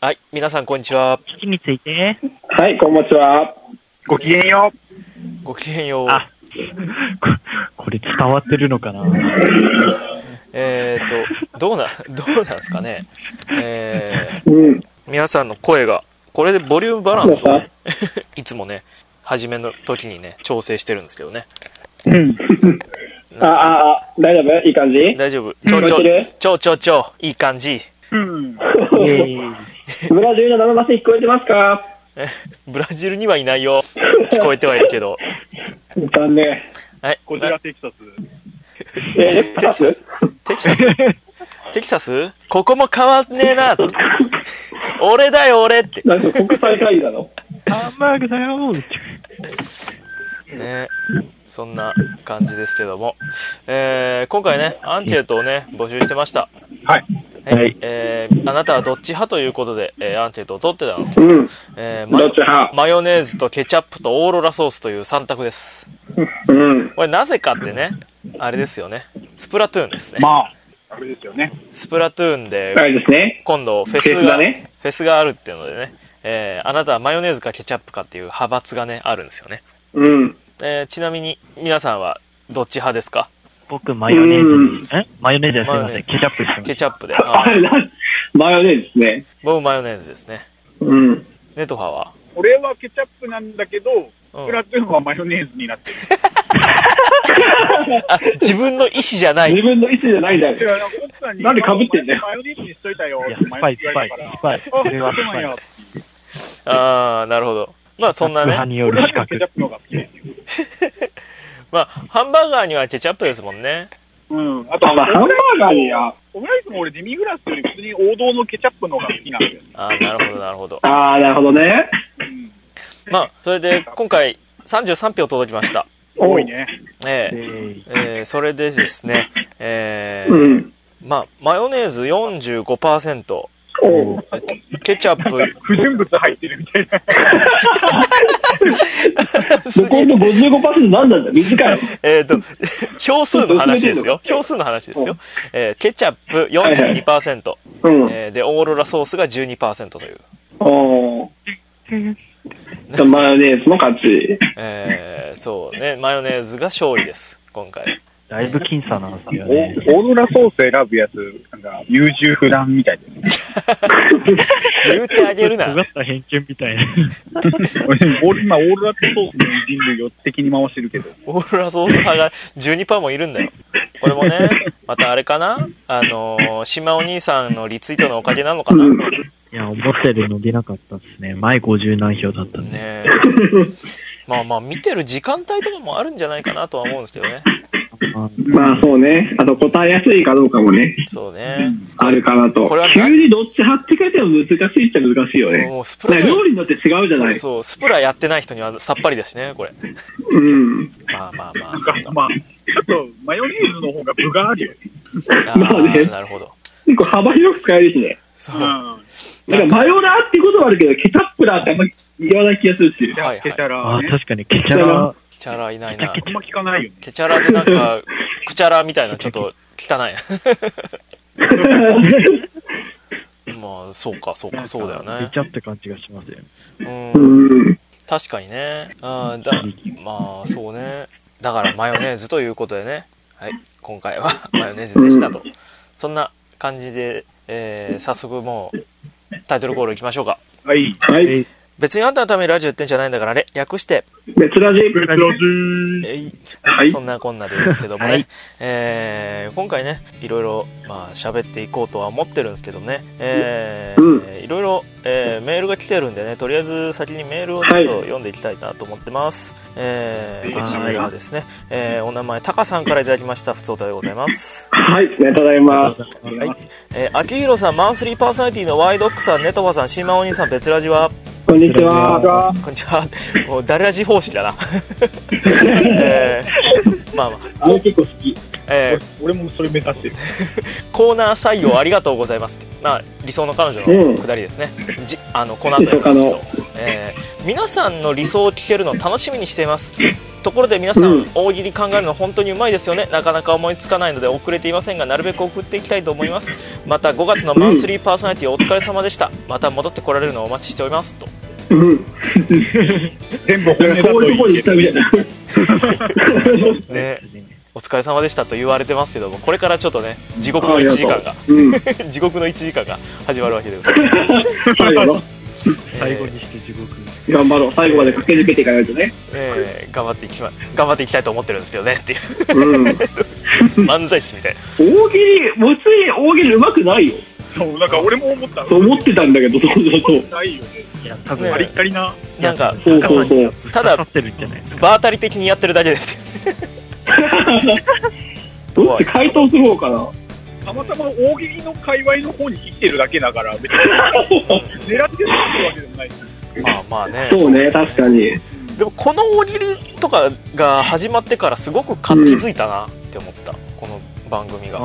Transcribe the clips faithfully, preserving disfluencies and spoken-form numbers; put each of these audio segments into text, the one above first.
はい、皆さんこんにちは。 基地について。 はい、こんにちは。 ごきげんよう。ごきげんよう。 あ、これ伝わってるのかな。 えーと、どうな、どうなんですかね。えー、 うん、 皆さんの声が、これでボリュームバランスをね、いつもね、初めの時にね、調整してるんですけどね。 うん。ああ、あ、大丈夫？いい感じ？ 大丈夫。ちょちょ、ちょちょちょ、いい感じ。 うん。 ブラジルの生マス聞こえてますか？ ブラジルにはいないよ。聞こえてはいるけど。 残念。 はい。 こちらテキサス。 え、テキサス？ テキサステキサスここも変わんねえなって。俺だよ、俺って。 なんか国際会議なの？ ハンバーグだよーね、そんな感じですけども。えー、今回ね、アンケートをね、募集してました。 はい。 はい、 はい、 えー、あなたはどっち派ということで、えー、アンケートを取ってたんですけど、 うん。 えー、マどっち派？ マヨネーズとケチャップとオーロラソースというさん択です。 うん。 これなぜかってね、あれですよね。スプラトゥーンですね。 まあ、あれですよね。 スプラトゥーンで、 あれですね。 今度フェスフェスが、 だね。 フェスがあるっていうのでね、えー、あなたはマヨネーズかケチャップかっていう派閥がね、あるんですよね。 うん。 えー、ちなみに皆さんはどっち派ですか？ 僕、マヨネーズ、えマヨネーズですいません。ケチャップしてます。 ケチャップで。 あれな、マヨネーズですね。 僕マヨネーズですね。 うん。 ネトハは俺はケチャップなんだけど、 うんスプラトゥーンはマヨネーズになってる。 あ、自分の意思じゃない。 自分の意思じゃないんだよ。 いや、奥さんになんで被ってんだよ。 マヨネーズにしといたよ。 いや、スパイ、スパイ、スパイ。それはスパイ。 あー、なるほど。まあそんなね。 派による資格ケチャップの方が好きですよ。 まあ、ハンバーガーにはケチャップですもんね。 うん。あと、 あ、まあ、ハンバーガーには。 オムライスも俺デミグラスより普通に王道のケチャップの方が好きなんですよ。 あー、なるほど、なるほど。 ああ、なるほどね。 まあ、それで今回さんじゅうさんぴょう届きました。 多いね。 ええーえー、それでですね、えー、 うん。 まあ、マヨネーズ よんじゅうごパーセント、 おう。 ケチャップ、 不純物入ってるみたいな。 残りの ごじゅうごパーセント 何なんだ？短い。 えっと、票数の話ですよ。票数の話ですよ。えー、ケチャップ よんじゅうにパーセント、 うん。 えー、で、オーロラソースが じゅうにパーセント という。 おー。マヨネーズの勝ち。 えー、そうね、マヨネーズが勝利です、今回。 ー、だいぶ僅差なんですよオね。 ーロラソース選ぶやつ、なんか、優柔不断みたいですね。 言うてあげるな。 尖った偏見みたいな。 俺今、オーロラソースの人類を敵に回してるけど。 オーロラソース派が じゅうにパーセント もいるんだよ。これもね、またあれかな、あのー、島お兄さんのリツイートのおかげなのかな。 うん。 いや、思ったより伸びなかったですね。前ごじゅう何票だったんで。 ねえ。まあまあ、見てる時間帯とかもあるんじゃないかなとは思うんですけどね。 あまあそうね。あと答えやすいかどうかもね。 そうね。 あるかなと。 これはな急にどっち派って書いても難しいっちゃ難しいよね。 もうスプラトゥーン料理によって違うじゃない。 そうそう、スプラやってない人にはさっぱりだしね、これ。 うん。 まあまあまあ。 なんか、まあ、ちょっと、マヨネーズの方が分があるよね。 あーまあねなるほど。 結構幅広く使えるしね。 そう。 うん。 なんかマヨラーっていうことはあるけど、ケチャップラーってあんまり言わない気がするし。 はいはいケチャラあー、 ね。 確かにケチャラ、 ケチャラいないな。 あんま聞かないよね。 ケチャラでなんか、クチャラみたいなちょっと汚い。まあ、そうか、そうか、そうだよねケチ。ャって感じがしますよね。 うんう。ん。 確かにね。あーだまあ、そうね。だからマヨネーズということでね。はい。今回はマヨネーズでしたと。そんな感じで、えー、早速もう、タイトルコールいきましょうか。 はい。 はい。 別にあんたのためにラジオやってんじゃないんだからね。略して、 別ラジ。 別ラジえい。 はいそんなこんなでですけどもね。 はいえー、今回ね、いろいろ、まあ、喋っていこうとは思ってるんですけどね。えー、 うんいろいろ、えー、メールが来てるんでね、とりあえず先にメールをちょっと読んでいきたいなと思ってます。えー、こちらはですね、えー、お名前、タカさんからいただきました。ふつおたでございます。 はい。ありがとうございます。 はい。えー、秋広さん、マンスリーパーソナリティのワイドックさん、ネトバさん、シーマお兄さん、別ラジは、 こんにちは。 こんにちは。もう、誰ラジ方式だな。えー、まあまあ、 あれ結構好き。 えー、 俺もそれ目指してる。 コーナー採用ありがとうございます。まあ、理想の彼女のくだりですね。じあの、この後やりますけど、えー、皆さんの理想を聞けるのを楽しみにしています。 ところで皆さん、 うん大喜利考えるの本当にうまいですよね。なかなか思いつかないので遅れていませんが、なるべく送っていきたいと思います。またごがつのマンスリーパーソナリティお疲れ様でした。また戻ってこられるのをお待ちしておりますと。 うん。 全部本音だとこういうところに行ったみたいな。 ね、お疲れ様でしたと言われてますけども、これからちょっとね、地獄のいちじかんが、 うん。 地獄のいちじかんが始まるわけです。 最後の。 最後にして地獄。 頑張ろう。最後まで駆け抜けていかないとね。 えー、頑張っていきま、頑張っていきたいと思ってるんですけどねっていううん。 漫才師みたいな。 大喜利、もつい大喜利上手くないよ。 そう、なんか俺も思った。 と思ってたんだけど、そうそうそう。 ないよね。 いや、多分、 ねありったりな。 なんかそうそうそう。 ただ刺さってるんじゃないですか。 場当たり的にやってるだけです。 どっち回答する方かな。 たまたま大喜利の界隈の方に生きてるだけだから、別に狙ってるわけでもない。 まあまあね。 そうね、確かに。 でもこの大喜利とかが始まってからすごく活気づいたなって思った、この番組が。 あ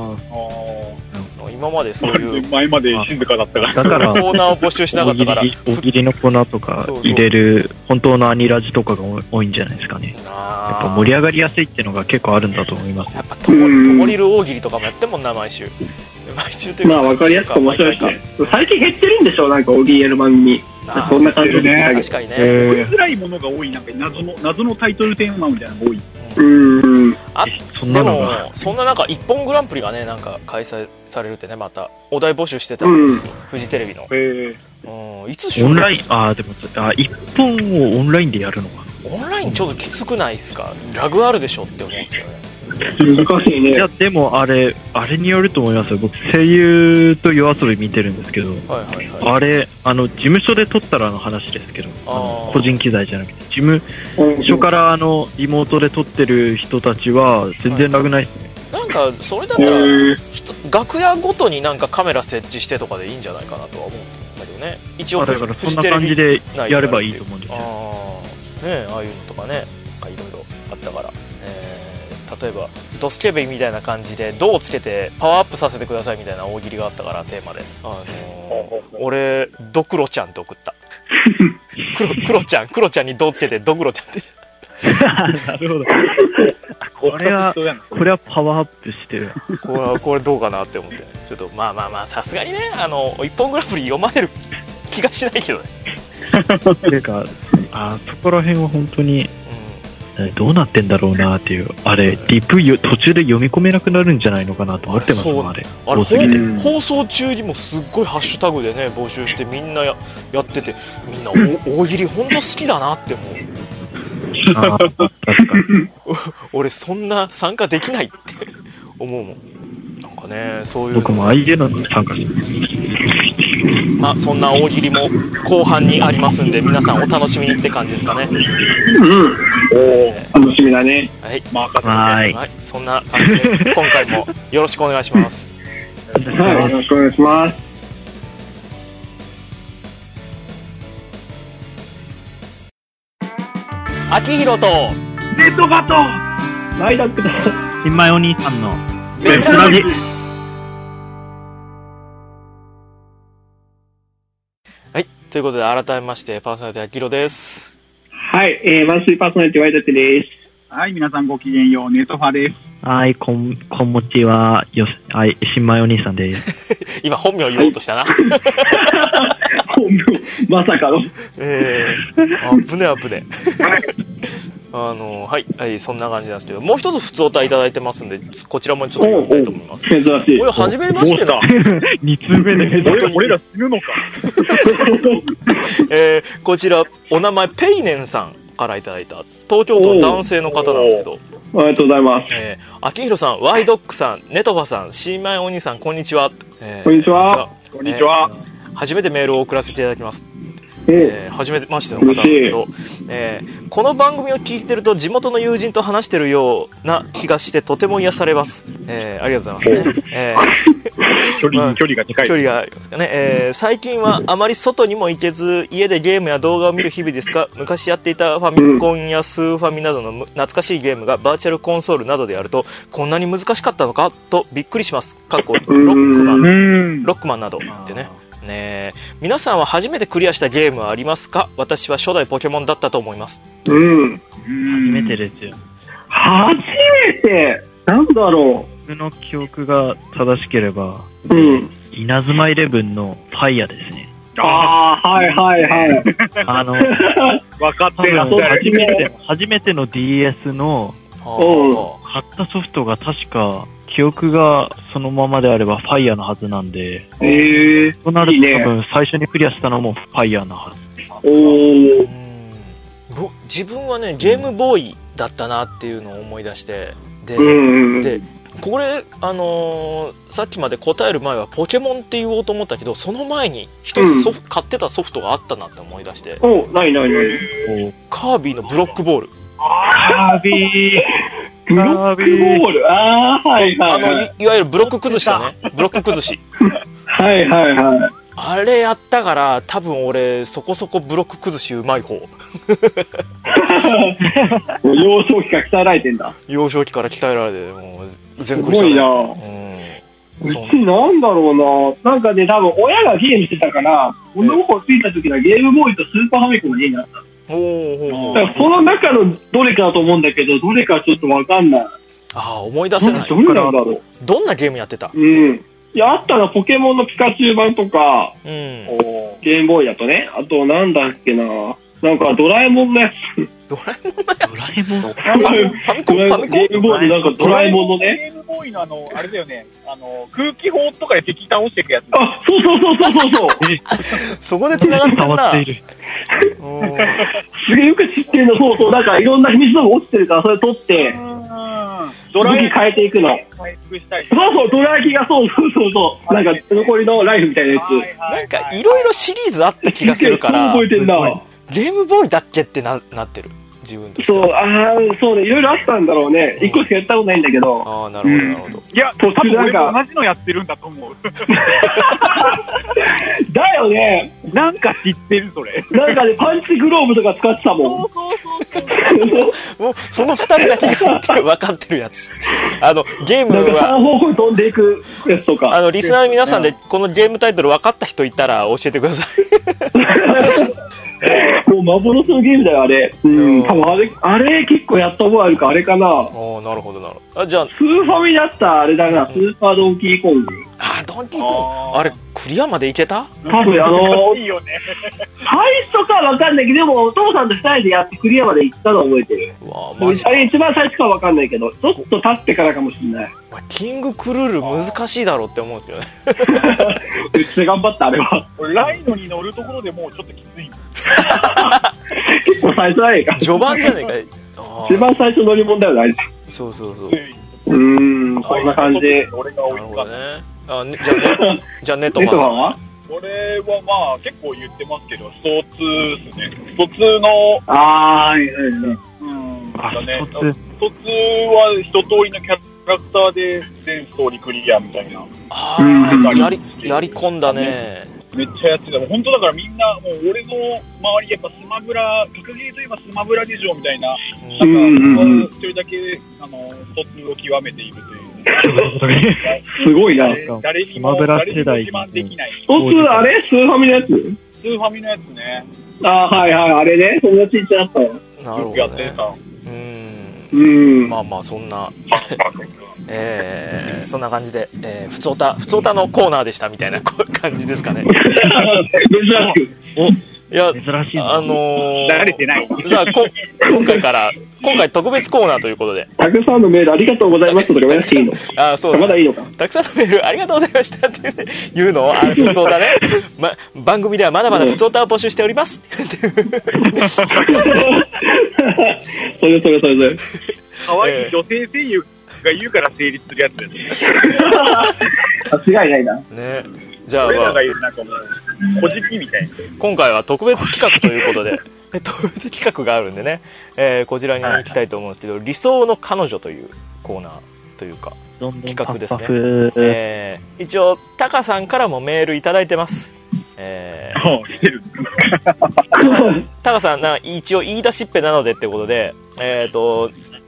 今までそういう前まで静かだったから。 だからコーナーを募集しなかったから大喜利大喜利のコーナーとか入れる本当のアニラジとかが多いんじゃないですかね。やっぱ盛り上がりやすいっていうのが結構あるんだと思います。 やっぱともともりる大喜利とかもやってんもんな、毎週毎週というか、 まあ分かりやすく面白いしね。最近減ってるんでしょ、なんか大喜利やる番組。そんな感じでね。 確かにね、 読みづらいものが多い、なんか謎の謎のタイトルテーマみたいなのが多い。 うん。 あそんなでものがそんな中一本グランプリがね、なんか開催されるってね、またお題募集してたんですよ、フジテレビの。 へうん、いつオンライン、ああ、でも、あ一本をオンラインでやるのか。 オンラインちょっときつくないですか？ラグあるでしょって思うんですよね。 難しいね。 いや、でもあれ、あれによると思いますよ。僕、声優と夜遊び見てるんですけど、 はいはいはい。 あれ、あの、事務所で撮ったらの話ですけど、あのあー個人機材じゃなくて、事務所からあの、リモートで撮ってる人たちは、全然ラグないですね。 なんかそれだったら人楽屋ごとになんかカメラ設置してとかでいいんじゃないかなとは思うんですけどね。一応あだからそんな感じでやればいいと思うんですよ。 ああね、ああいうのとかね、なんかいろいろあったから、えー、例えばドスケベみたいな感じで「ド」をつけてパワーアップさせてくださいみたいな大喜利があったから、テーマで、あのー、俺ドクロちゃんって送ったクロクロちゃんクロちゃんに「ド」つけてドクロちゃんってなるほど。これは、これはパワーアップしてる。 これはこれどうかなって思って、ちょっとまあまあまあ、さすがにね、あの一本グランプリ読まれる気がしないけどね。 ていうか、あそこら辺は本当に、うん、どうなってんだろうなっていう、あれ、リプよ途中で読み込めなくなるんじゃないのかなと思ってますもん、あれ。 あれ多すぎて。 放送中にもすっごいハッシュタグでね、募集してみんな や, やってて、みんなお大喜利本当好きだなって思う。 あ確かに俺そんな参加できないって思うもん。なんかね、そういう僕もああいうのに参加してまあそんな大喜利も後半にありますんで、皆さんお楽しみにって感じですかね。 うん。お楽しみだね。 はい、 まあ、 はいはい、そんな感じで今回もよろしくお願いします。 はい、よろしくお願いします。 秋広とネットバトライダックだ。 新米お兄さんのベストラジ。はい、ということで改めましてパーソナリティ秋広です。 はい、えー、マンスリーパーソナリティワイダックです。 はい、皆さんごきげんよう、ネトファです。 はい、こん、こんもちは、よし、はい、新米お兄さんです。 今本名言おうとしたな。 本名、まさかの。 えー、あぶねあぶね。あのはい、はい、そんな感じなんですけど、もう一つ普通お題いただいてますんで、こちらもちょっと読みたいと思います。 珍しい。 これ初めましてだ。 二通目で俺俺ら死ぬのか。 えー、こちらお名前ペイネンさんからいただいた東京都の男性の方なんですけど、 ありがとうございます。 えー、秋広さん、ワイドックさん、ネトファさん、シーマイお兄さん、こんにちは。えー、 こんにちは。 こんにちは。 えー、初めてメールを送らせていただきます。 ええー、初めましての方なんですけど、えー、この番組を聞いてると地元の友人と話してるような気がしてとても癒されます。えー、ありがとうございますね。えー、距離、距離が近い。 距離がありますかね。えー、最近はあまり外にも行けず家でゲームや動画を見る日々ですが、昔やっていたファミコンやスーファミなどの懐かしいゲームがバーチャルコンソールなどでやるとこんなに難しかったのかとびっくりします。かっこロックマン、ロックマンなどってね。 ねえ、皆さんは初めてクリアしたゲームはありますか？私は初代ポケモンだったと思います。 うん。 初めてですよ。 初めてなんだろう。 僕の記憶が正しければ、 うん。 稲妻イレブンのファイヤーですね。 ああ、はいはいはい。 あの、 分かってる。 初めて、初めての ディーエス の買ったソフトが確か、記憶がそのままであればファイヤーのはずなんで、 えー、 となるといいね、 多分最初にクリアしたのもファイヤーのはず。 おー。 自分はね、ゲームボーイだったなっていうのを思い出して、で、 うん、 でこれ、あのー、さっきまで答える前はポケモンって言おうと思ったけど、その前に一つソフ、うん、買ってたソフトがあったなって思い出して、 お、ないないない。 カービィのブロックボール。 カービィブロックボール、あー、はいはい、はい、あのい, いわゆるブロック崩しだね。ブロック崩し。 はいはいはい。 あれやったから多分俺そこそこブロック崩しうまい方。 幼少期から鍛えられてんだ。 幼少期から鍛えられてもう全部した、ね、すごいな。 うん。 うちなんだろうな。なんかね、多分親がゲームしてたから、物心ついた時はゲームボーイとスーパーファミコンの家にあった。おお。だからその中のどれかだと思うんだけど、どれかちょっとわかんない。 ああ、思い出せない。 どれなんだろう。 どんなゲームやってた？ うん。いや、あったのポケモンのピカチュウ版とか、うん、ゲームボーイだとね、あとなんだっけな、なんかドラえもんのやつ。 ドラえもんのやつ？ドラえもんファミコン、ファミコンゲームボーイのなんかドラえもんのね。 ゲームボーイのあの、あれだよね、あの、空気砲とかで敵倒していくやつ。 あ、そうそうそうそうそうそう。 そこで繋がってんだ。 すげえよく知ってるの、そうそう、なんかいろんな秘密のが落ちてるから、それ取って、ドラ焼き変えていくの。そうそう、ドラ焼きがそうそうそうそう、なんか残りのライフみたいなやつ。 なんかいろいろシリーズあった気がするから、 覚えてんな。 ゲームボーイだっけってな、なってる。自分として。 そう、ああ、そうね、いろいろあったんだろうね。一、うん、個しかやったことないんだけど。 ああ、なるほど、なるほど。 いや、多分俺も同じのやってるんだと思う。 だよね。 なんか知ってる、それ。 なんかね、パンチグローブとか使ってたもん。そうそうそうそう。もう、その二人だけが分かってるやつ。あの、ゲームは。 なんか三方向に飛んでいくやつとか。 あの、リスナーの皆さんで、このゲームタイトル分かった人いたら教えてください。 もう幻のゲームだよ、あれ。うん、多分あれ、あれ結構やった覚えあるか、あれかな。ああ、なるほど、なるほど。あ、じゃあ、 スーファミだったらあれだな、スーパードンキーコング。 あ、ドンキーコング。あれ、クリアまでいけた？ 多分、あのー、 いいよね。 最初かわかんないけど、でも、お父さんと二人でやってクリアまで行ったの覚えてる。うわあ、マジか。あれ一番最初かわかんないけど、ちょっと経ってからかもしれない。 キングクルール難しいだろうって思うんですけどね。 めっちゃ頑張った、あれは。 ライノに乗るところでもうちょっときつい。 結構最初じゃないか。 序盤じゃないか。 一番最初乗り物だよね、あれ。 そうそうそう。 うーん、こんな感じで。 俺が追いつかない。 あ、ね、じゃあね、じゃあネットファンは？ 俺はまあ結構言ってますけど、ストツーですね。ストツーの、 あー、いいね。 うん、だね。ストツーは一通りのキャラクターで全ストーリークリアみたいな。 あー、やり、やり込んだね。 めっちゃやってた。もう本当だからみんな、もう俺の周りやっぱスマブラ、格ゲーといえばスマブラ事情みたいな、うん、なんか、一人だけ、あの、ストツーを極めているという。 すごいな。 誰にも、誰にも自慢できない。 ストツー、あれスーファミのやつスーファミのやつね。 あー、はいはい、あれね。友達一緒だったよ。 なるほど、ね。 やってた。 うん。 うん。 まあまあ、そんな。えー、そんな感じで、えー、ふつおた、ふつおたのコーナーでしたみたいな感じですかね。 珍しく。 お、いや、 珍しいあのー、 慣れてない。 じゃあ、こ、今回から、今回特別コーナーということで。 たくさんのメールありがとうございますとか言わなくていいの？ あ、そうだ。 まだいいのか。 たくさんのメールありがとうございましたって言うのを、あ、ふつおたね。ま、番組ではまだまだふつおたを募集しております。 それそれそれそれ。 可愛い女性声優が言うから成立するやつですね。 間違いないな。 ね。じゃあ、 俺らが言うなんかもう、こじきみたいな。 今回は特別企画ということで、特別企画があるんでね、えー、こちらに行きたいと思うんですけど、理想の彼女というコーナーというか、企画ですね。えー、一応、タカさんからもメールいただいてます。えー、来てる。 タカさんな、一応言い出しっぺなのでってことで、えっと、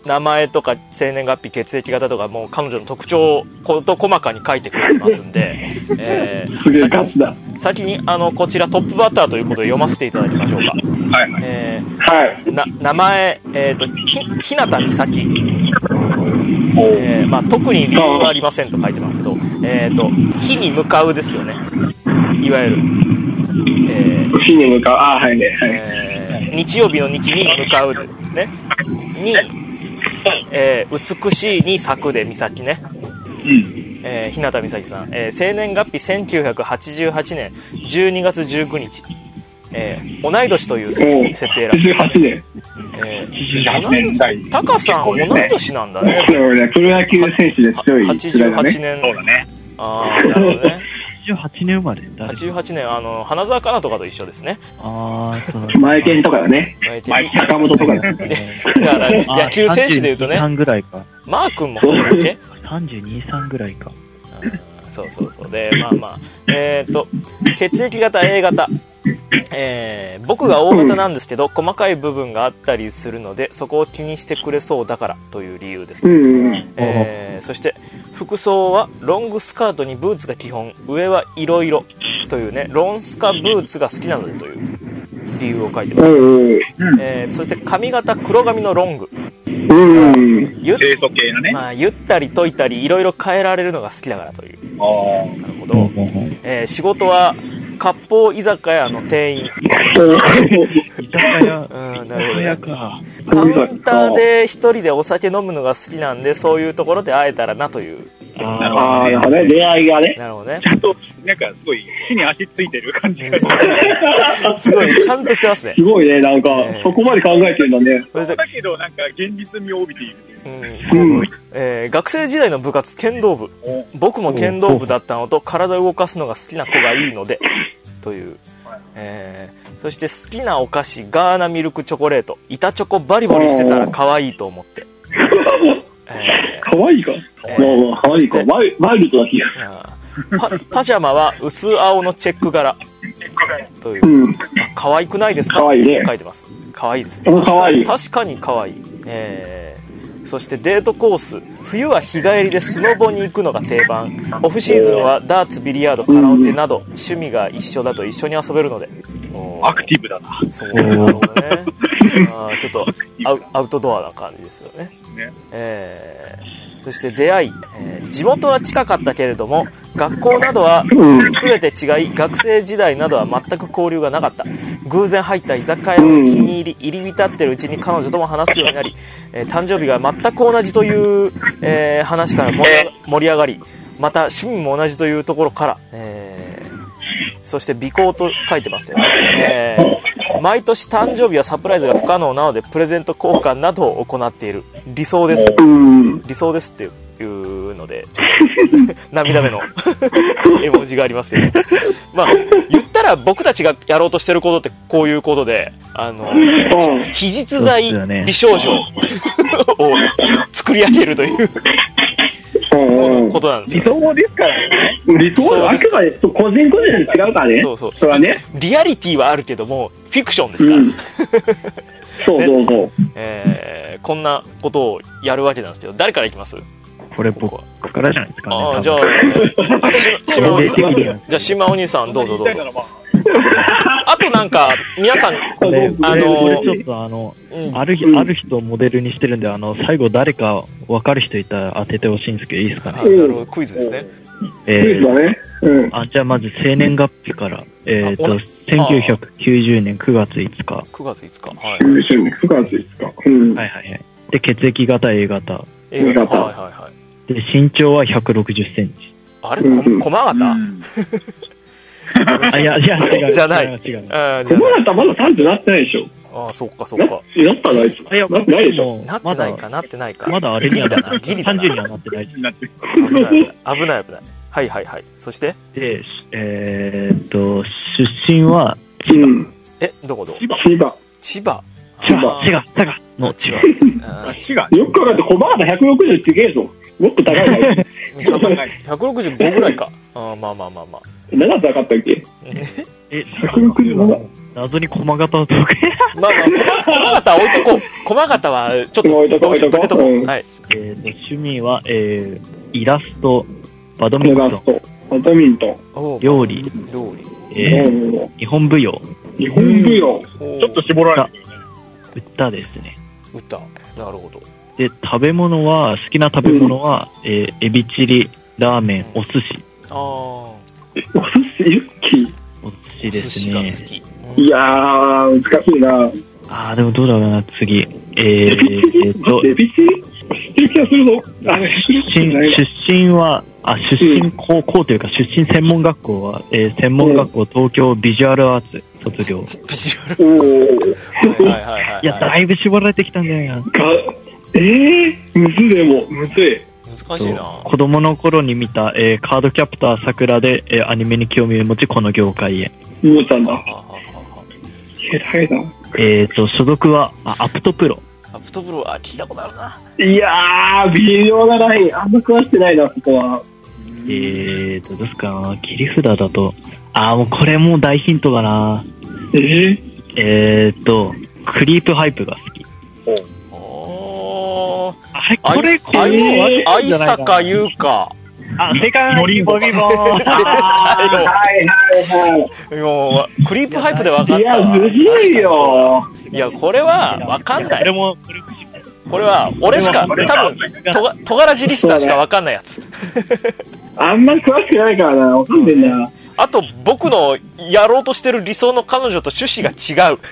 名前とか生年月日血液型とかもう彼女の特徴を事細かに書いてくれてますんで、えー、 すげえガチだ。 先にあのこちらトップバッターということで読ませていただきましょうか。 はいはい。 えーはい。 な名前、えー、とひ日向美咲、えーまあ、特に理由はありませんと書いてますけど、えー、と火に向かうですよね、いわゆる、えー火に向かう、あはいね、はい。 えー日曜日の日に向かうでねに、えー美しいに咲くで美咲ね、 うん。 えー、日向美咲さん、えー生年月日せんきゅうひゃくはちじゅうはちねんじゅうにがつじゅうくにち、えー同い年という設定らしい、 じゅうはちねん。 えーじゅうはちねん代。 タカさん同い年なんだね。 そうね、プロ野球選手で強いはちじゅうはちね。 ねん。 そうだね。 ああ、なるほどね。 はちじゅうはちねん生まれ誰はちじゅうはちねん、あの、花澤香菜とかと一緒ですね。 ああ、そう。 前剣とかだね。 前坂本とかだ。 だから、野球選手でいうとね、 さんぐらいか。 マー君もそうだっけさんじゅうに、さんぐらいか。 そうそうそう。で、まあまあ、えっと、血液型 A 型。えー僕が O 型なんですけど、細かい部分があったりするので、そこを気にしてくれそうだからという理由ですね。 うん。 えーそして服装はロングスカートにブーツが基本、上はいろいろというね、ロンスカブーツが好きなのでという理由を書いてます。 うん。 えーそして髪型黒髪のロング、 うん。 ゆっ清楚系なね。 まあ、ゆったり解いたりいろいろ変えられるのが好きだからという。 ああ。 なるほど、えー仕事は割烹居酒屋の店員。 だから、 うん、なるほどね。 か。 カウンターで一人でお酒飲むのが好きなんで、そういうところで会えたらなという。 あああ、なるほどね、恋愛がね。 なるほどね。 ちゃんと、なんかすごい、地に足ついてる感じがする。 すごい、ちゃんとしてますね。 すごいね、なんかえー、 そこまで考えてるんだね。 そしてだけど、なんか現実味を帯びているという。 うんうん。 えー学生時代の部活、剣道部。僕も剣道部だったのと、体を動かすのが好きな子がいいので、という。えーそして好きなお菓子、ガーナミルクチョコレート。板チョコバリバリしてたら可愛いと思って。え可愛いか。 えーまあまあ、可愛いか。ワイワイルドな気が。 ーあーパパジャマは薄青のチェック柄。という。 うん。 あ可愛くないですか？ 可愛いね書いてます。可愛いです。 うん可愛い確かに可愛い。えーそしてデートコース、冬は日帰りでスノボに行くのが定番、オフシーズンはダーツ、ビリヤード、カラオケなど趣味が一緒だと一緒に遊べるので。おーアクティブだな。 そう、なるほどね。あーちょっとアウアウトドアな感じですよね。 ね。 えーそして出会い、えー地元は近かったけれども学校などはうん全て違い、学生時代などは全く交流がなかった。偶然入った居酒屋を気に入り、入り浸ってるうちに彼女とも話すようになり、えー誕生日が全く同じという、えー話から盛り上が盛り上がり、また趣味も同じというところから、えーそして尾行と書いてますけどね、えー毎年誕生日はサプライズが不可能なのでプレゼント交換などを行っている。理想です。 うん。 理想ですっていうのでちょっと涙目の絵文字がありますよ。まあ言ったら僕たちがやろうとしてることってこういうことで、あのうん。 非実在そうですよね美少女を作り上げるといううん。 ことなんですよ理。想ですからね。 理想はあくまで個人個人で違うからね。 そうそうそれはね。 リアリティはあるけどもフィクションですから、 うん。そうそうそう。 えーこんなことをやるわけなんですけど、誰からいきます？ これ僕からじゃないですかね。 ああ、じゃあ、 多分し島お兄さん、 年齢的にはじゃあ島お兄さんどうぞどうぞ。 言いたいならまああとなんか皆さん、 これ、 あのこれちょっとあの、 うんある日、 うんある人をモデルにしてるんで、あの、最後誰か分かる人いたら当ててほしいんですけど、いいですかねあ。なるほど、クイズですね。 えクイズだね。うん。 あ、じゃあまず生年月日から、えっ、とあおな、 せんきゅうひゃくきゅうじゅうねんくがついつか。 くがついつか。はい。 きゅうじゅうねんくがついつか。うん。 はいはいはい。で、血液型 A 型。 映画型はいはいはい。 で、身長はひゃくろくじゅっセンチ。 あれこうん駒形？ あ、いや、いや、違う。 じゃない違う。違うあーじゃこの方まださんじゅうなってないでしょ。 ああ、そっかそっな、 か。 なったらないでしょ。 いや、 なってないでしょ。 もうなってないかなってないか。 まだあれにはなギリだな、ギリだな。 さんじゅうにはなってないです。 なってる。 危ない危ない。危ない危ない。はいはいはい。そしてで、えーっと、出身は、 うん。 え、どこどこ？ 千葉。 千葉。 千葉あー滋賀、佐賀の千葉。 あー違う。 よく考えて、駒形ひゃくろくじゅうってけえぞ。もっと高いな。 ひゃくろくじゅうごぐらいか。あーまあまあまあまあ。 何だったかったっけえ、 ひゃくろくじゅうごだ。 謎に駒形を解け。 まあまあ、駒形は置いとこう。 駒形はちょっと置いとこう置いとこうどけとこう、 うんはい。 えーと、趣味は、えー、イラスト、バドミントン、 ラスト、バドミントン、 おー料理、 料理。 えー、日本舞踊、 日本舞踊、 ちょっと絞られてるよね。 歌ですね。 歌。なるほど。 で、食べ物は、好きな食べ物は、えー、エビチリ、ラーメン、お寿司。 あー。 お寿司、ユッキー。 お寿司です寿司がね。 好き。 いやー、難しいな。 あー、でもどうだろうな、次。えー、えーと、 エビチリ知ってる気がするぞ。あれ、 出身、出身は、あ、出身高校というか、出身専門学校は、えー、専門学校東京ビジュアルアーツ卒業。 ビジュアル。 おー。 はいはいはいはい。 いや、だいぶ絞られてきたんだよな。 かえー、むずいでも、むずい。 難しいな。 子供の頃に見た、えー、カードキャプター桜で、えー、アニメに興味を持ち、この業界へ。 思ったんだ。 はははは偉いな。 えーと、所属は、あアプトプロ。 アプトプロ、あ、聞いたことあるな。 いやー、微妙なライン。あんま詳してないな、そこは。 えーと、どうすかな、切り札だと、あー、もうこれもう大ヒントだな。 えー、 えーと、クリープハイプが好き。 おー。 あれ、これ、これ、 愛坂優香。 あ、正解ノリンボボビボーあー、はいはいはもう、クリープハイプで分かった。 い。いや、むずいよ。 いや、これは分かんない。 これも、これもこれは、俺しか、多分、とが、とがらじリスナーしか分かんないやつ。 あんま詳しくないからな、わかんねえな。 あと、僕のやろうとしてる理想の彼女と趣旨が違う。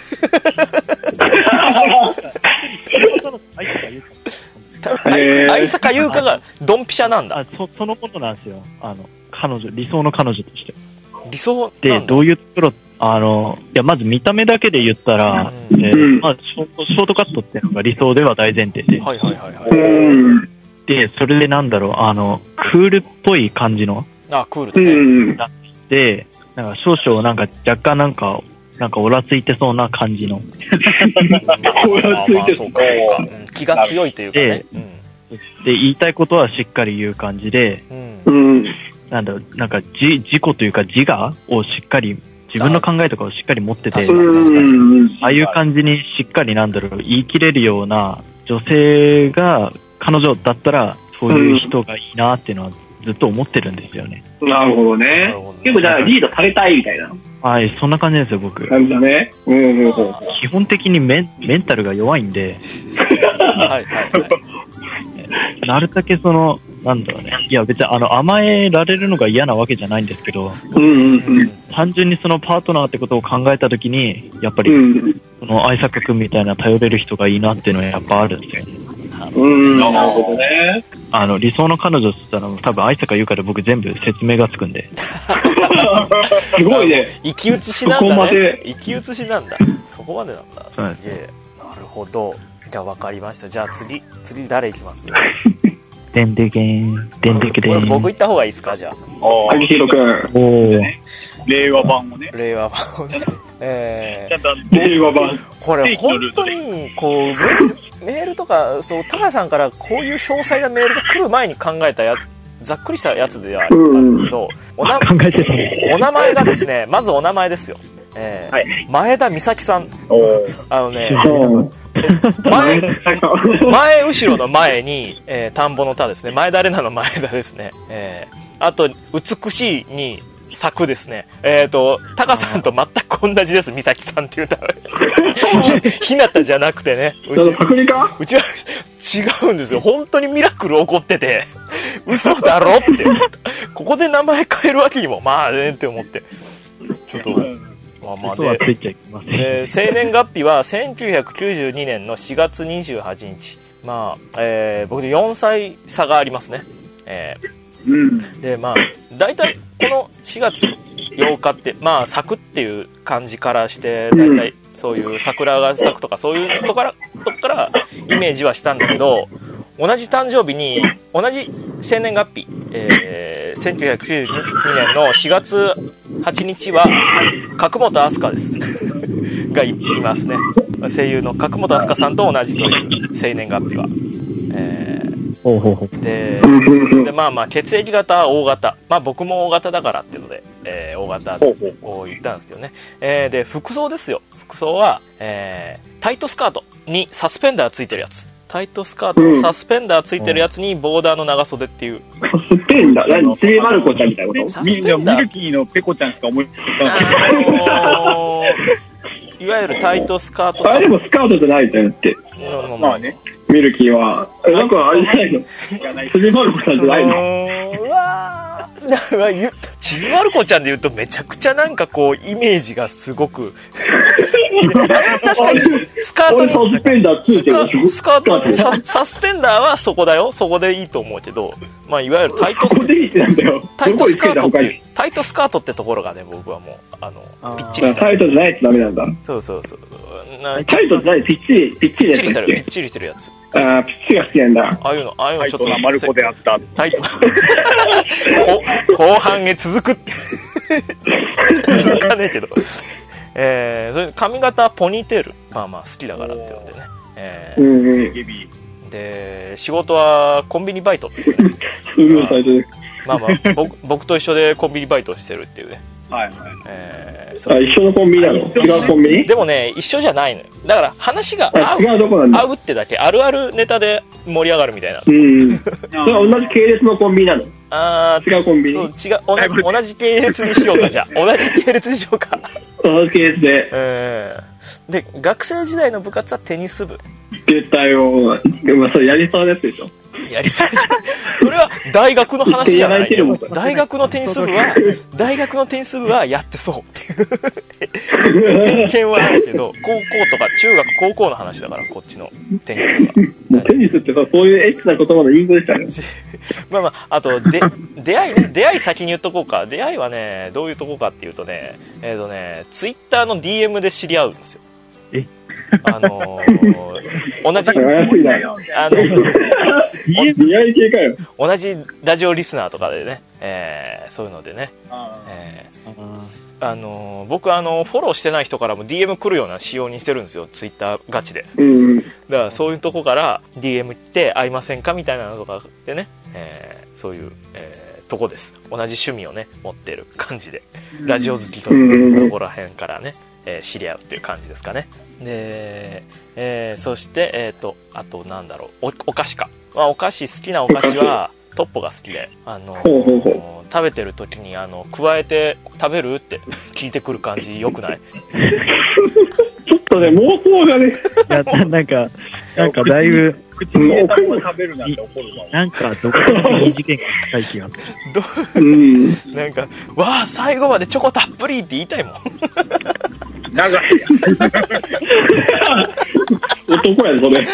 へー愛坂優香がドンピシャなんだ。 あ、そ、そのことなんですよ。あの、彼女、理想の彼女として。 理想で、 なんだ。 どういうところ、あの、いや、まず見た目だけで言ったら、 うんえうんーまあ、ショート、ショートカットっていうのが理想では大前提で。 はいはいはいはうい。 ん。 で、それでなんだろう、あの、クールっぽい感じの、 あ、クールうだね。 ん。 で、なんか少々なんか若干なんか、なんかオラついてそうな感じの。 これはついてるまあまあそうかそうか。うん気が強いというかね。うんで、言いたいことはしっかり言う感じで、 うんうん。 なんだろう、なんかじ、自己というか自我をしっかり、自分の考えとかをしっかり持ってて、 確かに確かにうん。 ああいう感じにしっかりなんだろう、言い切れるような女性が、彼女だったら、そういう人がいいなっていうのはずっと思ってるんですよね。 なるほどねなるほどね。 結構じゃあリードされたいみたいなはい、そんな感じですよ、僕。 感じだね。うんうんうん。 基本的にメンメンタルが弱いんで、 はいはいはい。 なるだけその、なんだろうね。いや別にあの甘えられるのが嫌なわけじゃないんですけど、 うんうんうん。 単純にそのパートナーってことを考えたときに、やっぱり、 うん。 その愛坂くんみたいな頼れる人がいいなっていうのはやっぱあるんですよね。 うん。なるほどね。 あの、理想の彼女って言ったら多分愛坂優香で僕全部説明がつくんで。 すごいね。 生き写しなんそこだねまで。 生き写しなんだ。そこまでなんだ。 はいすげえ。なるほど。じゃあ分かりました。じゃあ次、次誰行きます？ でんでけーん、でんでけでこれーん。 僕行った方がいいですか？じゃあ。 あきひろくん。 おー。 令和版をね。 令和版をね。えちゃんと令和版。 ー、これ本当に、こう、メールメールとか、そう、高橋さんからこういう詳細なメールが来る前に考えたやつ、ざっくりしたやつではあったんですけど、おな考えてたね。 お名前がですね、まずお名前ですよ。えーはい前田美咲さん。 おーあのね、 うん。 前、前後ろの前に、えー田んぼの田ですね。前田玲奈の前田ですね。えーあと、美しいに、咲くですね。えっ、と、タカさんと全く同じです。美咲さんっていう名前。ひなたじゃなくてね。うち、 パクリかうちは違うんですよ。本当にミラクル起こってて、嘘だろって。ここで名前変えるわけにも、まあねって思って。ちょっと、まあまあで嘘はつ、いちゃいけません。 えー生年月日はせんきゅうひゃくきゅうじゅうにねんのしがつにじゅうはちにち。まあ、えー僕でよんさい差がありますね。えうん。 ーで、まあ、大体このしがつようかって、まあ、咲くっていう感じからして、大体そういう桜が咲くとか、そういうとこから、とこからイメージはしたんだけど、同じ誕生日に、同じ生年月日、えーせんきゅうひゃくきゅうじゅうにねんのしがつはちにちは、角本飛鳥です。がいいますね。声優の角本飛鳥さんと同じという生年月日は。えーほうほうほう。 で、で、まあまあ、血液型は O 型。まあ僕も O 型だからっていうので、 えー、大型を言ったんですけどね。えー、で、服装ですよ。服装は、えー、タイトスカートにサスペンダーついてるやつ。タイトスカートのサスペンダーついてるやつにボーダーの長袖っていう。 サスペンダー何ちびまる子ちゃんみたいなことみんなミルキーのペコちゃんしか思いつかない。 あのー、いわゆるタイトスカート。 あれでもスカートじゃないじゃんって。 まあ、まあね。 ミルキーは。なんかあれじゃないのちびまる子ちゃんじゃないのうわー。なんか言うちびまる子ちゃんで言うとめちゃくちゃなんかこうイメージがすごく確かにスカートにサスペンダーついてるスカートに サ, サスペンダーはそこだよ、そこでいいと思うけど、まあいわゆるタイトスタイトスカートってタイトスカートってところがね、僕はもうあのぴっちりしたタイトじゃないとダメなんだ。 そうそうそう、 タイトじゃないぴっちりぴっちりしてるぴっちりしてるやつ。 ああ、ピッチが好きなんだ。 ああいうの、ああいうのちょっと。 タイトな丸子であった。 タイト。後半へ続く。続かねえけど。えー、それ髪型ポニーテール。まあまあ好きだからって呼んでね。えー、 うんうん。 で、仕事はコンビニバイトっていうね。 うるさいです。 まあまあ、僕、僕と一緒でコンビニバイトをしてるっていうね。 はいはい。 えー、あ、一緒のコンビニなの？違うコンビニ？ でもね、一緒じゃないのよ。だから話が合う、 違うどこなんだ？ 合うってだけ、あるあるネタで盛り上がるみたいな。 うん。それは同じ系列のコンビニなの？ あー、 違うコンビニ？ そう、違う、同じ、同じ系列にしようか、じゃあ。同じ系列にしようか。 同じ系列で。 えー、で、学生時代の部活はテニス部。 出たよ。でもそれやりそうなやつでしょ？ やりそう。それは大学の話じゃないよ。大学のテニス部は、大学のテニス部はやってそうっていう偏見はあるけど、高校とか中学高校の話だから、こっちのテニス部は。 テニスってさ、そういうエッチな言葉の隠語でしたね。 まあまあ、あとで出会いね、出会い先に言っとこうか。出会いはね、どういうとこかっていうとね、えっとね、ツイッターの ディーエム で知り合うんですよ。 えあのー、同じ、あの、同じラジオリスナーとかでね、えー、そういうのでね、えー、あのー、僕あのフォローしてない人からも ディーエム 来るような仕様にしてるんですよ、ツイッターガチで。うん、だからそういうとこから ディーエム 来て会いませんかみたいなのとかでね、えー、そういう、えー、とこです。同じ趣味をね持ってる感じで、ラジオ好きというところらへんからね、えー、知り合うっていう感じですかね。で、えー、そして、えーと、あとなんだろう、お、お菓子か。まあ、お菓子、好きなお菓子はトッポが好きで、あのー、食べてる時にあの加えて食べるって聞いてくる感じ良くない？ ちょっとね、妄想がね、 いや、なんか、なんかだいぶ口に入れたもの食べるなんて怒るわ。 なんかどこかいい事件が近い気がする。うん、なんか、わあ最後までチョコたっぷりって言いたいもん。 長いや男やぞね。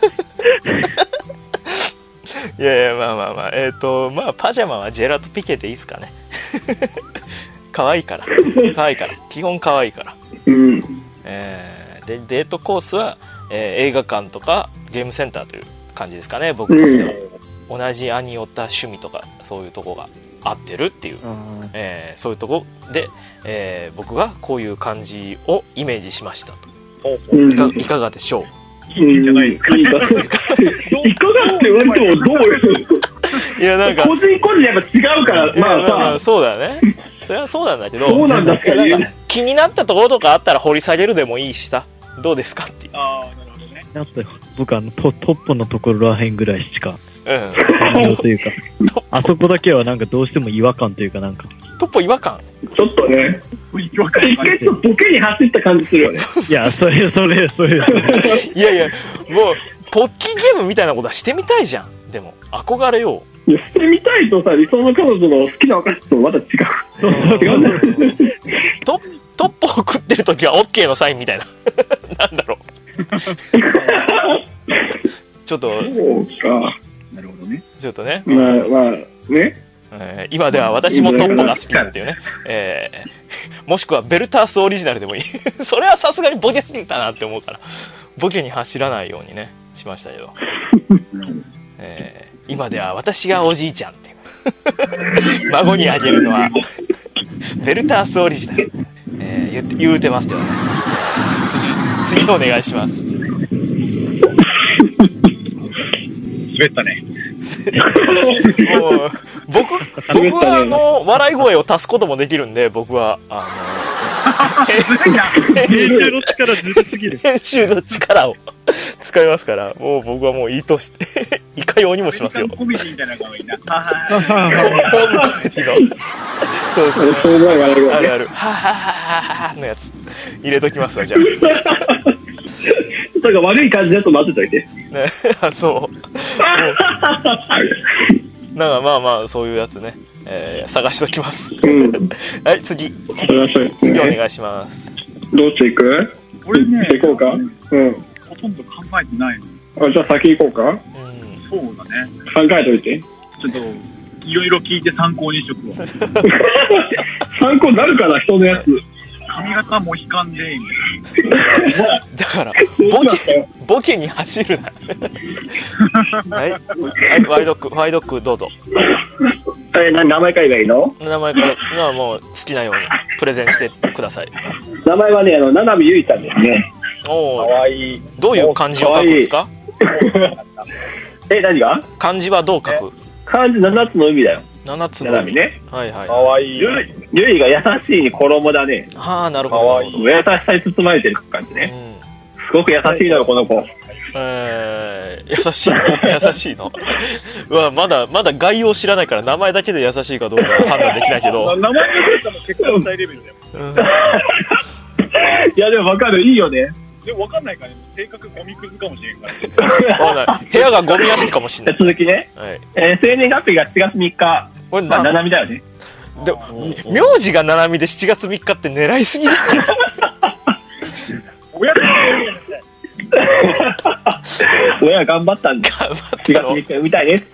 いやいや、まあまあまあ、えっ、ー、とまあパジャマはジェラートピケでいいですかね。可愛いから、可愛いから、基本可愛いから。うん。えー、でデートコースは、えー、映画館とかゲームセンターという感じですかね、僕としては。うん、同じアニオタ趣味とかそういうとこが合ってるっていう、えー、そういうとこで、えー、僕がこういう感じをイメージしましたと。うん、いか、いかがでしょう？ いいんじゃないですか。いかがって言われてもどういういや、なんか個人個人やっぱ違うから、まあさ、まあ、 そうだよね。それはそうなんだけど、 そうなんだけど、なんか気になったところとかあったら掘り下げるでもいいしさ、どうですかっていう。 ああ、なるほどね。 やっぱ僕あのトトップのところらへんぐらいしか、うん、というか、あそこだけはなんかどうしても違和感というか、なんかトップ違和感。 ちょっとね、一回ちょっとボケに走った感じするよね。 いや、それそれそれ。 いやいや、もうポッキーゲームみたいなことはしてみたいじゃん。でも憧れよう。いや、してみたいとさ、理想の彼女の好きなお菓子とまた違う。違うんだよ。 トトップを食ってるときは OK のサインみたいな。なんだろう。ちょっと。 そうか。 なるほどね。 ちょっとね。 まあまあね。 えー、今では私もトッポが好きなんていうね、えー、もしくはベルタースオリジナルでもいい。それはさすがにボケすぎたなって思うからボケに走らないようにねしましたけど、えー、今では私がおじいちゃんっていう孫にあげるのはベルタースオリジナル、えー、言って、言うてますけどね。次次お願いします。 滑ったね。 もう僕、僕はあの、笑い声を足すこともできるんで、僕は、あの、編集の力ずるすぎる。 編集の力を使いますから、もう僕はもう意図して、いかようにもしますよ。 コメディみたいな顔がいいな。 そうそう。 そういう笑い声。 あるある。はははははのやつ。入れときますわ、じゃあ。 それが悪い感じだと待ってといて。 ね、そう。なんかまあまあ、そういうやつね。えー、探しときます。うん、はい、次。次、次お願いします。 どっち行く？ 俺ね、 行こうか。うん。 ほとんど考えてないの。 あ、じゃあ先行こうか。うん。 そうだね。 考えといて。 ちょっと、いろいろ聞いて参考にしとくわ。 参考になるかな、人のやつ。 髪型も悲観でいいんだから、ボケ、ボケに走るな。はい。はい、ワイドック、ワイドックどうぞ。 え、な、名前書いばいいの？ 名前から、もう好きなようにプレゼンしてください。 名前はね、あの、七海ゆいさんですね。 おー。 かわいい。 どういう漢字を書くんですか？ え、何が？ 漢字はどう書く？ 漢字七つの海だよ。 七つの七海ね。 はいはい。 かわいい。 ゆい、ゆいが優しいに衣だね。 はあ、なるほど。 かわいい。 優しさに包まれてる感じね。うん、すごく優しいのよ、この子。 えー、優しいの優しいのうわ、まだ、まだ概要知らないから名前だけで優しいかどうか判断できないけど。 名前だけでも結構大レベルだよ。うん、 いや、でも分かる、いいよね。 でも分かんないからね、性格ゴミくずかもしれんから、 ね。部屋がゴミ屋敷かもしれない。 続きね。はい、えー、生年月日がしちがつみっか。これ、まあ、七海だよね。 でも、名字が七海でしちがつみっかって狙いすぎる。 親が親頑張ったんだ。 頑張ったの。 しちがつみっか産みたいねって。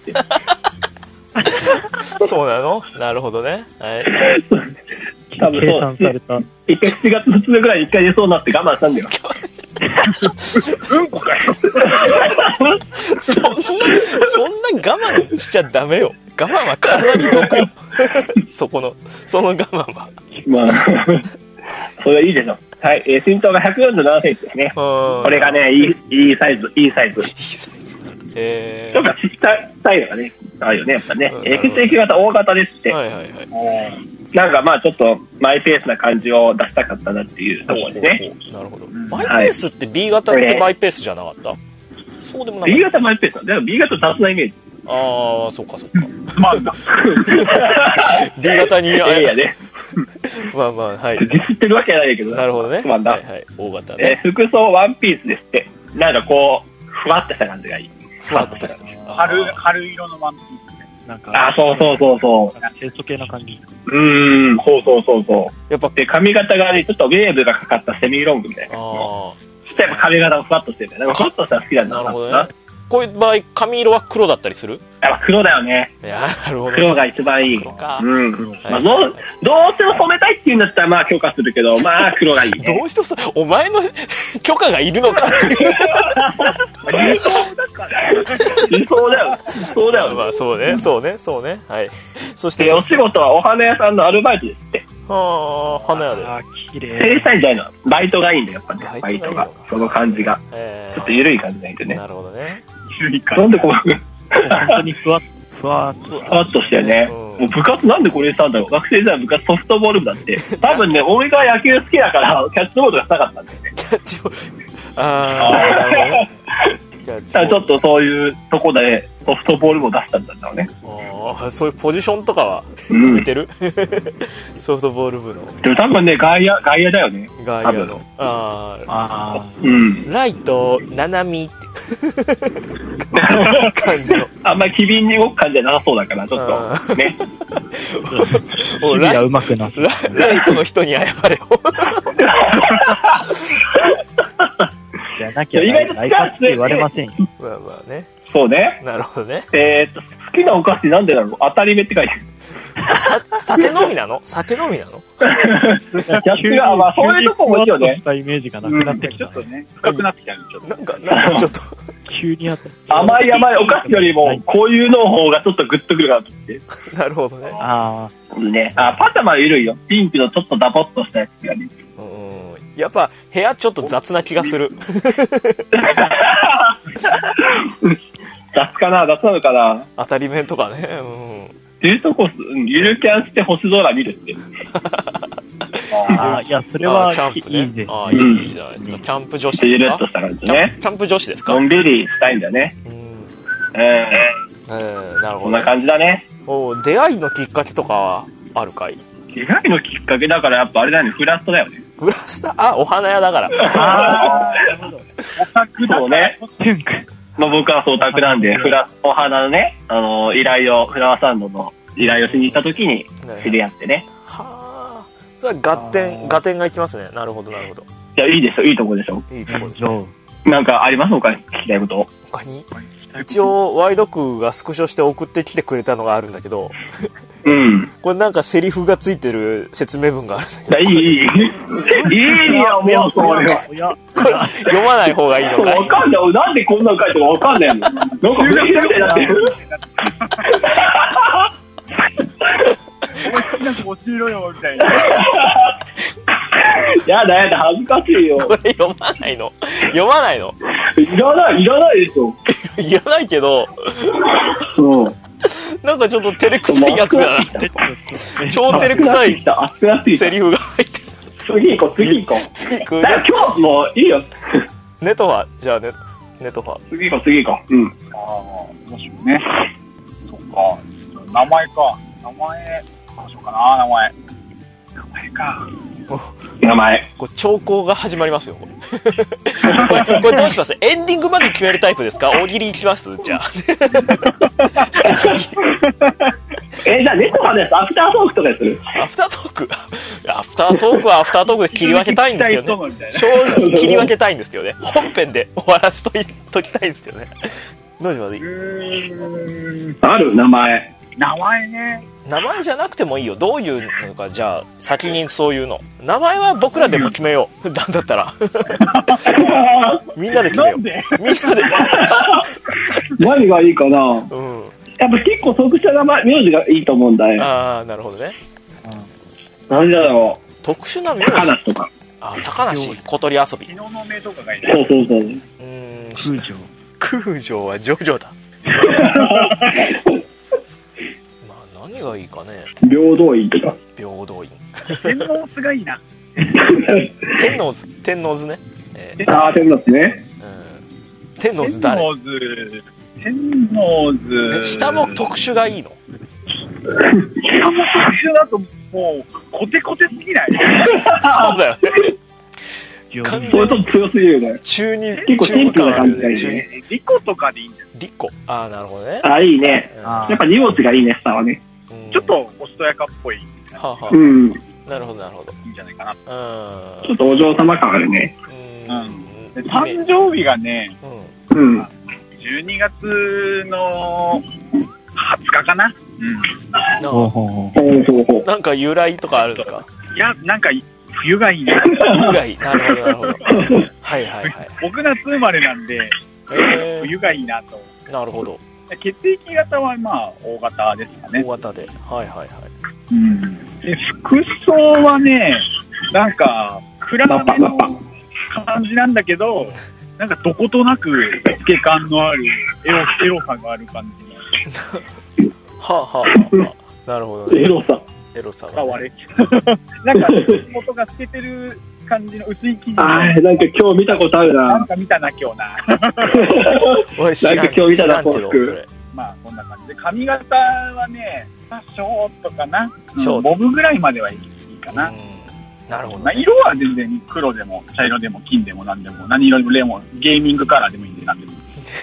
そうなの？なるほどね。はい。 多分計算された。 一回しちがつふつかぐらいに一回出そうになって我慢したんだよ。 うんこかよ。 そんな、そんな我慢しちゃダメよ。我慢は体に毒よ。そこの、その我慢は。まあ、それはいいでしょ。はい、えー、身長がひゃくよんじゅうななセンチですね。これがね、いい、いいサイズ、いいサイズ。いいサイズ。えー。とか、ちっちゃいスタイルがね、あるよね、やっぱね。えー、血液型大型ですって。はいはいはい。なんかまあちょっとマイペースな感じを出したかったなっていうところでね。 なるほど。マイペースって B 型ってマイペースじゃなかった？そうでもない。 B 型マイペースだ。でも B 型雑なイメージ。 ああ、そっかそっか。 まあ、 B 型に、 あれやね。 まあまあ、はい。 ディスってるわけじゃないけど。 なるほどね。 まあだ。 はいはい。大型ね。 えー、服装ワンピースですって。なんかこう、ふわっとした感じがいい。 ふわっとした。 春、春色のワンピース。 なんかあ、そうそうそうそう。 清楚系な感じ。 うーん、そうそうそうそう。 やっぱ、 で、髪型がね、ちょっとウェーブがかかったセミロングみたいな。ああ。そしたら髪型もふわっとしてるんだよ。なんかふわっとしたら好きなんだな。なるほどね。 こういう場合、髪色は黒だったりする？ やっぱ黒だよね。 いや、なるほど。 黒が一番いい。 黒か。 うん。まあ、どう、どうしても染めたいっていうんだったら、まあ許可するけど、まあ黒がいい、ね。 どうしてもそ、お前の許可がいるのかっていう。 理想だから。理想だよ。理想だよ。 まあそうね、そうね、そうね。はい。そして、 お仕事はお花屋さんのアルバイトですって。 ああ、花屋で。 ああ、綺麗。 正社員じゃないの。バイトがいいんだよ、やっぱね。バイトが。その感じが。ちょっと緩い感じがいいんでね。 なるほどね。 なんでこう、 本当にふわっふわっと。 ふわっとしてね。もう部活なんでこれしたんだろう。学生時代部活ソフトボール部だって。多分ね、俺が野球好きだからキャッチボールがしたかったんだよね。 キャッチボール。ああ、なるほどね。 ちょっとそういうとこでソフトボール部を出したんだろうね。 ああ、そういうポジションとかは向いてる、うん、ソフトボール部の。 でも多分ね、外野、外野だよね。 外野の。ああ。うん。 ライト、ななみって感じの。 あんまり機敏に動く感じじゃなさそうだから、ちょっと。ね。 おライト上手くなラ。ライトの人に謝れよ。 じゃなきゃライトって言われませんよ。 まあまあね。 そうね。 なるほどね。 えーっと、好きなお菓子なんでだろう。当たり目って書いてある。さ、酒飲みなの？酒飲みなの？ キャッチが、まあそういうとこもいいよね。 イメージがなくなってきた。 ちょっとね、深くなってきたね、ちょっと。 なんか、なんかちょっと。 急にあった。 甘い甘いお菓子よりも、こういうの方がちょっとグッとくるかなと思って。 なるほどね。 ああ。ね。あ、パジャマ緩いよ。ピンクのちょっとダボっとしたやつがね。 うん。やっぱ、部屋ちょっと雑な気がする。 雑かな雑なのかな当たり面とかね。うん。 ゆるとこ、ゆるキャンして星空見るって。 ああ、いや、それは、 キャンプね。 いいです。 ああ、いいじゃないですか。キャンプ女子ですか。 ゆるっとした感じね。 キャンプ女子ですか。 のんびりしたいんだね。 うん。 ええー、なるほど。 こんな感じだね。 お出会いのきっかけとかはあるかい。 出会いのきっかけだからやっぱあれだよね、フラストだよね。 フラスタ、あ、お花屋だから。 ああ、なるほど。オタクだね。まあ僕はそうオタクなんで、フラ、お花のね、あの、依頼を、フラワーサンドの依頼をしに行った時に知り合ってね。 はあ、それはガッテン、ガテンがいきますね。なるほど、なるほど。 いや、いいですよ、いいとこでしょ。 いいとこでしょ。 なんかあります他に聞きたいこと。 他に一応、ワイドクがスクショして送ってきてくれたのがあるんだけど、 うん。 これなんかセリフがついてる説明文があるんだけど。 いい、いい。いいよ、もうそれは。 これ、読まない方がいいのかい。 わかんない。なんでこんなの書いてもわかんないもん。なんかフレーズみたいになってる。 なんか教えろよ、みたいな。 やだやだ、恥ずかしいよ。 これ読まないの読まないのいらない、いらないでしょ。 いらないけど、 うん。 なんかちょっと照れくさいやつだなって。超照れくさいセリフが入ってる。 次行こう、次行こう。 次行く。 今日もういいよ。 ネトファ、じゃあネ、ネトファ。 次行こう、次行こう。うん。 ああ、どうしようね。そっか。名前か。名前、どうしようかな、名前。名前か。 名前。 これ兆候が始まりますよ。これ、これどうします？エンディングまで決めるタイプですか？大喜利いきます？じゃあ。 え、じゃあネットまでアフタートークとかする？ アフタートークアフタートークはアフタートークで切り分けたいんですけどね。正直切り分けたいんですけどね。本編で終わらせといときたいんですけどね。どうします？ うーん。 ある名前。 名前ね。 名前じゃなくてもいいよ。どういうのか、じゃあ先にそういうの。名前は僕らでも決めよう。なんだったら。みんなで決めよう。みんなで。 何がいいかな。うん。やっぱ結構特殊な名名字がいいと思うんだよ。 ああ、なるほどね。 うん、何だろう。 特殊な名字。 高梨とか。 ああ、高梨小鳥遊び。 昨日の名とかがいい。 そうそうそう。うーん。空城。空城はジョジョだ。何がいいかね。 平等院とか。 平等院。 天皇図がいいな。 天皇図、天皇図ね。 えー、ああ、天皇図ね。 うん。天皇図誰？ 天皇図。天皇図。 下も特殊がいいの？ 下も特殊だともうコテコテすぎない？ そうだよね。 完全に強すぎるね。 中二、 結構シンプルな感じがいいね。 リコとかでいいんだよ。 リコ。ああ、なるほどね。 ああ、いいね。やっぱ荷物がいいね、下はね。 ちょっとおしとやかっぽい。 はあはあ、 うん。 なるほど、なるほど。 いいんじゃないかな。 うん。ちょっとお嬢様感あるね。 うん。誕生日がね、 うん。 じゅうにがつのはつかかな。 うん。ほうほうほう。なんか由来とかあるんですか？ いや、なんか、冬がいいな。 冬がいい。なるほど、なるほど。はいはいはい。 僕夏生まれなんで、えー、冬がいいなと。 なるほど。 血液型はまあ、大型ですかね。 大型で。はいはいはい。 うん。で、服装はね、なんか、暗めの感じなんだけど、なんかどことなく透け感のある、エロ、エロさがある感じ。はあはあはあ。なるほどね。 エロさ。 エロさが、ね。れ。なんか、元が透けてる感じの薄い生地。 ああ、なんか今日見たことあるな。 なんか見たな、今日な。 おい、知らんなんか今日見たな、フォーク。 まあ、こんな感じで。髪型はね、ショートかな。ショート。ボブぐらいまではいいかな。 なるほど、ね。 まあ、色は全然黒でも、茶色でも、金でも何でも、何色でも、レモン、ゲーミングカラーでもいいんで、何でもいい。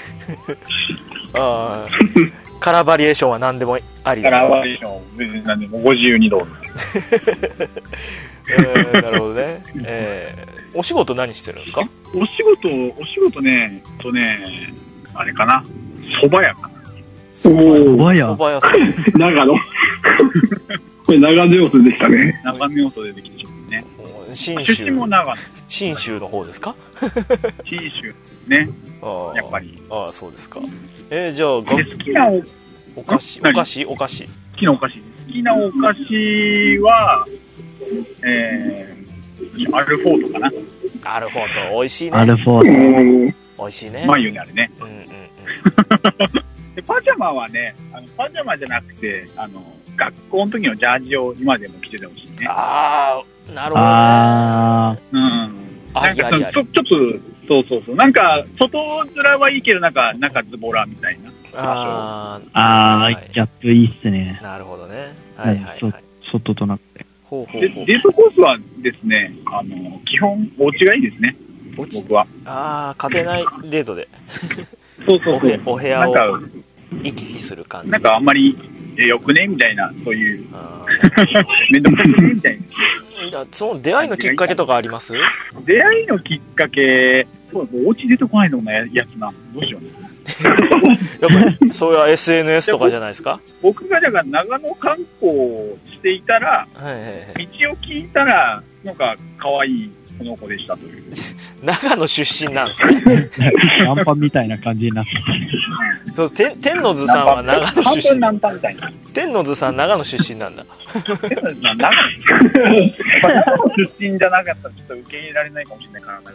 ああ。カラーバリエーションは何でもありカラーバリエーション、別に何でもご自由にどうぞ。 えー、なるほどね。えー、お仕事何してるんですか？ お仕事、お仕事ね、とね、あれかな、蕎麦屋かな。 蕎麦屋。蕎麦屋さん。長野。これ長野要素でしたね。 長野要素でできてしまうね。 信州。 出身も長野。 信州の方ですか？ 信州ね。あやっぱり。 ああ、そうですか。えー、じゃあ、 好きなおお菓子、お菓子、お菓子。 好きなお菓子。好きなお菓子は、えー、アルフォートかな。 アルフォート、美味しいね。 アルフォート。 美味しいね。 まあ言うね、あれね。 うんうんうん。 でパジャマはね、あのパジャマじゃなくて、あの、学校の時のジャージを今でも着ててほしいね。 ああ、なるほどね。 あうん。 ありありあり。 ちょ、ちょっと、そうそうそう。なんか、外面はいいけど、なんか、なんかズボラみたいな。 ああ、ああ、 はいギャップいいっすね。 なるほどね。はいはいはい。 外となくて。 で、 ほうほうほう。 デートコースはですね、あの、基本、お家がいいですね。僕は。 ああ、家庭内デートで。 そうそうそう。 お部屋をなんか、 行き来する感じ。 なんかあんまり、え、よくねみたいな、そういう、めんどくさくねみたいな。 その出会いのきっかけとかあります？ 出会いのきっかけ、そう、もうお家出てこないのなやつな。どうしようね。 やっぱり、そういう エスエヌエス とかじゃないですか？ 僕がだから長野観光をしていたら、 はいはいはい。 道を聞いたら、なんか可愛いこの子でしたという。 長野出身なんですね。 ナンパみたいな感じになってた。そう、天の図さんは長野出身。 ナンパみたいな。 天の図さん長野出身なんだ。 天の図さん長野長野出身じゃなかったらちょっと受け入れられないかもしれないから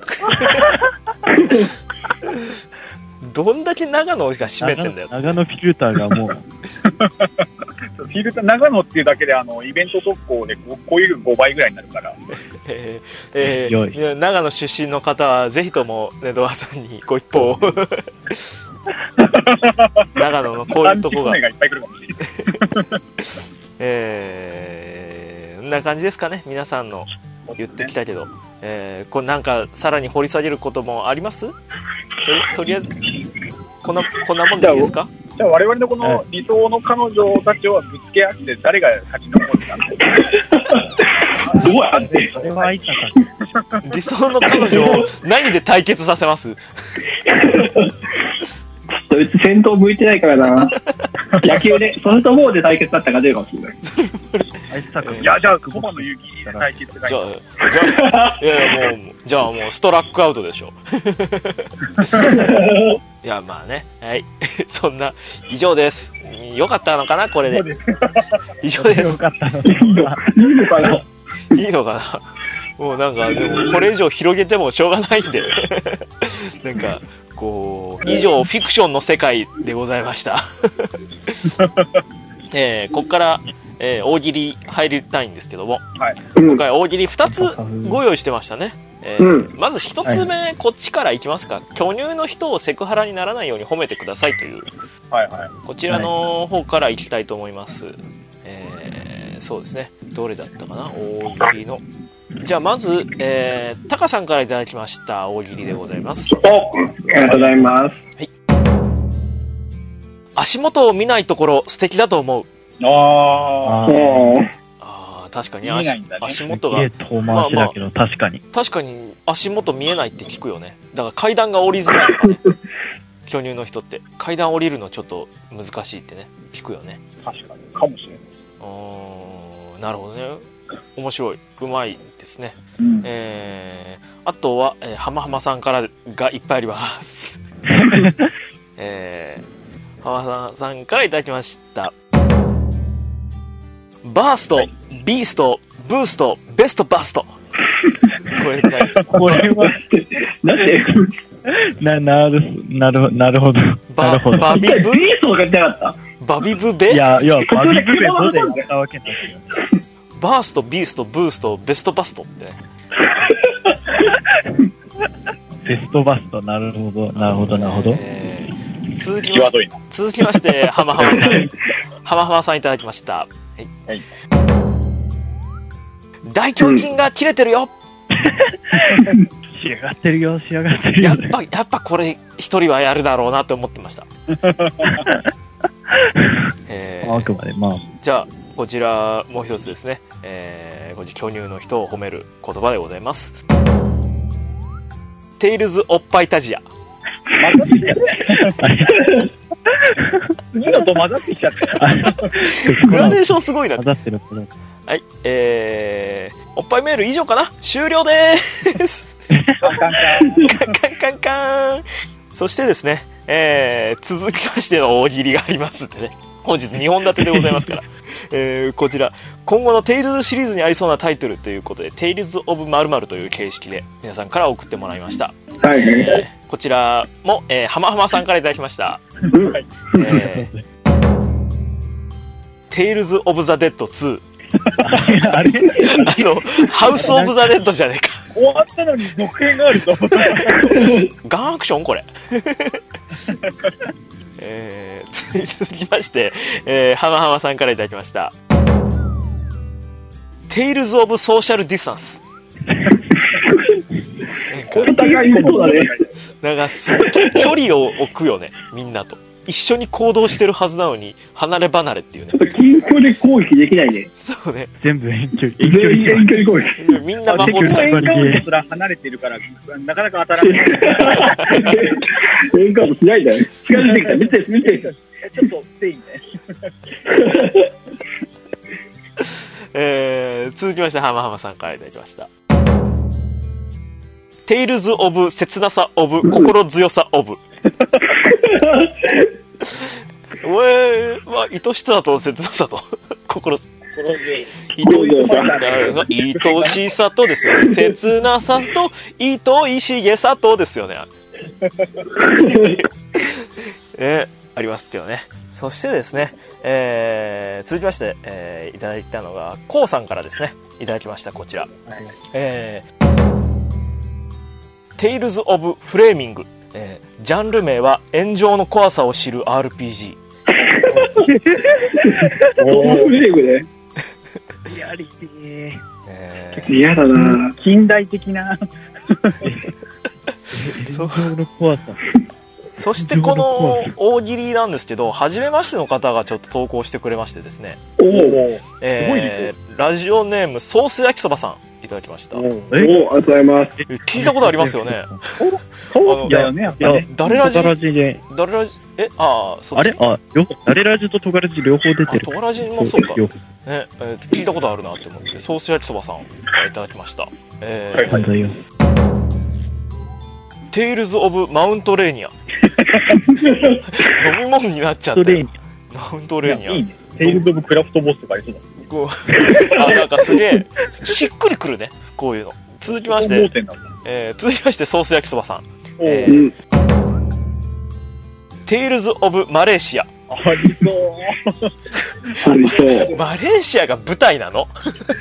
な。 どんだけ長野が占めてんだよ。 長野フィルターがもう。 フィルター、長野っていうだけであの、イベント特攻でこういうごばいぐらいになるから。 えーえー、長野出身の方はぜひともネドワさんにご一報を。長野のこういうとこが。えー、こんな感じですかね、皆さんの言ってきたけど。えー、これなんかさらに掘り下げることもあります？と, とりあえずこんなこんなもんでいいですか？ じゃあ我々のこの理想の彼女たちをぶつけ合って誰が勝ち残るかどうやってそれはいたか理想の彼女を何で対決させます？ そいつ戦闘向いてないからな。野球でソフトボールで対決だったから出るかもしれない。 いや、じゃあ駒野ゆきで対決がいい。 じゃあ、じゃあ、いやいやもう、じゃあもうストラックアウトでしょ。いや、まあね、はい。そんな、以上です。よかったのかなこれで。以上です。 よかったの。 いいのかな。 いいのかな。もうなんか、でもこれ以上広げてもしょうがないんで。なんか、こう、以上フィクションの世界でございました。えー、ここから、えー、大喜利入りたいんですけども、はい、今回大喜利ふたつご用意してましたね。えーうん、まずひとつめ、はい、こっちからいきますか。巨乳の人をセクハラにならないように褒めてくださいという、はいはい、こちらの方からいきたいと思います。えー、そうですね、どれだったかな、大喜利の。じゃあまず、えー、タカさんからいただきました大喜利でございます。 お、ありがとうございます。はい、 足元を見ないところ素敵だと思う。 ああ、確かに 足,、 ね、 足元が遠回しだけど、まあまあ、確かに確かに足元見えないって聞くよね。だから階段が降りづらいとかね。巨乳の人って階段降りるのちょっと難しいってね聞くよね。 確かにかもしれない。 あ、なるほどね。面白い、うまいですね。うん、えー、あとは、えー、浜浜さんからがいっぱいあります。えー、浜浜さんからいただきました。バースト、はい、ビースト、ブースト、ベストバスト。これ何？ これはなんでな、なる、なる、なるほど。なるほど。 バビブ？ ビーストが言ってなかった？ バビブベ？ いや、いや、バビブベボでやったわけなんですよ。 バースト、ビースト、ブースト、ベストバストってね。 ベストバスト、なるほど、なるほど、なるほど。えー、続きまして、続きまして、浜浜さん。浜浜さんいただきました。はい。はい、大胸筋が切れてるよ。 仕上がってるよ、仕上がってるよ。 やっぱ、やっぱこれ一人はやるだろうなと思ってました。えー、 あくまで、まあ。 じゃあ、こちらもう一つですね。えー、こちら巨乳の人を褒める言葉でございます。テイルズおっぱいタジア。 次のと混ざってきちゃった。 グラデーションすごいな。 混ざってる。 はい、えー、おっぱいメール以上かな。終了でーす。カンカンカンカンカンカン。そしてですね、えー、続きましての大喜利がありますんでね。本日にほん立てでございますから。えー、こちら今後のテイルズシリーズにありそうなタイトルということで、テイルズオブ〇〇という形式で皆さんから送ってもらいました。はい、えー、 こちらも、えー、はまはまさんからいただきました。えー、テイルズ・オブ・ザ・デッドツー。あれあの、ハウス・オブ・ザ・デッドじゃねえか。 終わったのに続編があると。 ガンアクションこれ。えー、続きまして、えー、はまはまさんからいただきました。テイルズ・オブ・ソーシャル・ディスタンス。 お互いそうだね。 なんか距離を置くよね、みんなと。一緒に行動してるはずなのに離れ離れっていうね。 近距離攻撃できないね。 そうね。 全部遠距離。 遠距離遠距離攻撃。 みんな魔法使い。 エンカウントすら離れてるからなかなか当たらない。 エンカウントしないんだよ。近づいてきた。見て見て。 ちょっとステイね。 えー、続きましてはまはまさんからいただきました。テイルズ・オブ・切なさ・オブ・心強さ・オブ。おえー、まあ、愛しさと切なさと心、愛しさとですよね。切なさと愛しげさとですよね。えー、ありますけどね。そしてですね、えー、続きまして、えー、いただいたのがコウさんからですね、いただきました。こちら、はい、えー、テイルズ・オブ・フレーミング、えー、ジャンル名は炎上の怖さを知る アールピージー。 おー、フレームね。 やりてー。 えー、嫌だな。 近代的な。 炎上の怖さ。 そしてこの大喜利なんですけど、初めましての方がちょっと投稿してくれましてですね。 おー、 えー、ラジオネームソース焼きそばさんいただきました。おー、ありがとうございます。 聞いたことありますよね。 そうだよね、やっぱね。 誰ラジトガラジで。 誰ラジえ、ああ、そうあれあ、両方、誰ラジとトガラジ両方出てる。 トガラジもそうか。ね、えー、聞いたことあるなって思って、ソース焼きそばさんからいただきました。えー、 はいはい、 テイルズ・オブ・マウントレーニア。飲み物になっちゃったよ。マウントレーニア。 いいね。テイルズ・オブ・クラフトボスとかありそうだ。 こうあ、なんかすげえ、しっくりくるね、こういうの。続きまして、えー、続きましてソース焼きそばさん。えーうん、テイルズ・オブ・マレーシア。 ありそうありそう。 マレーシアが舞台なの？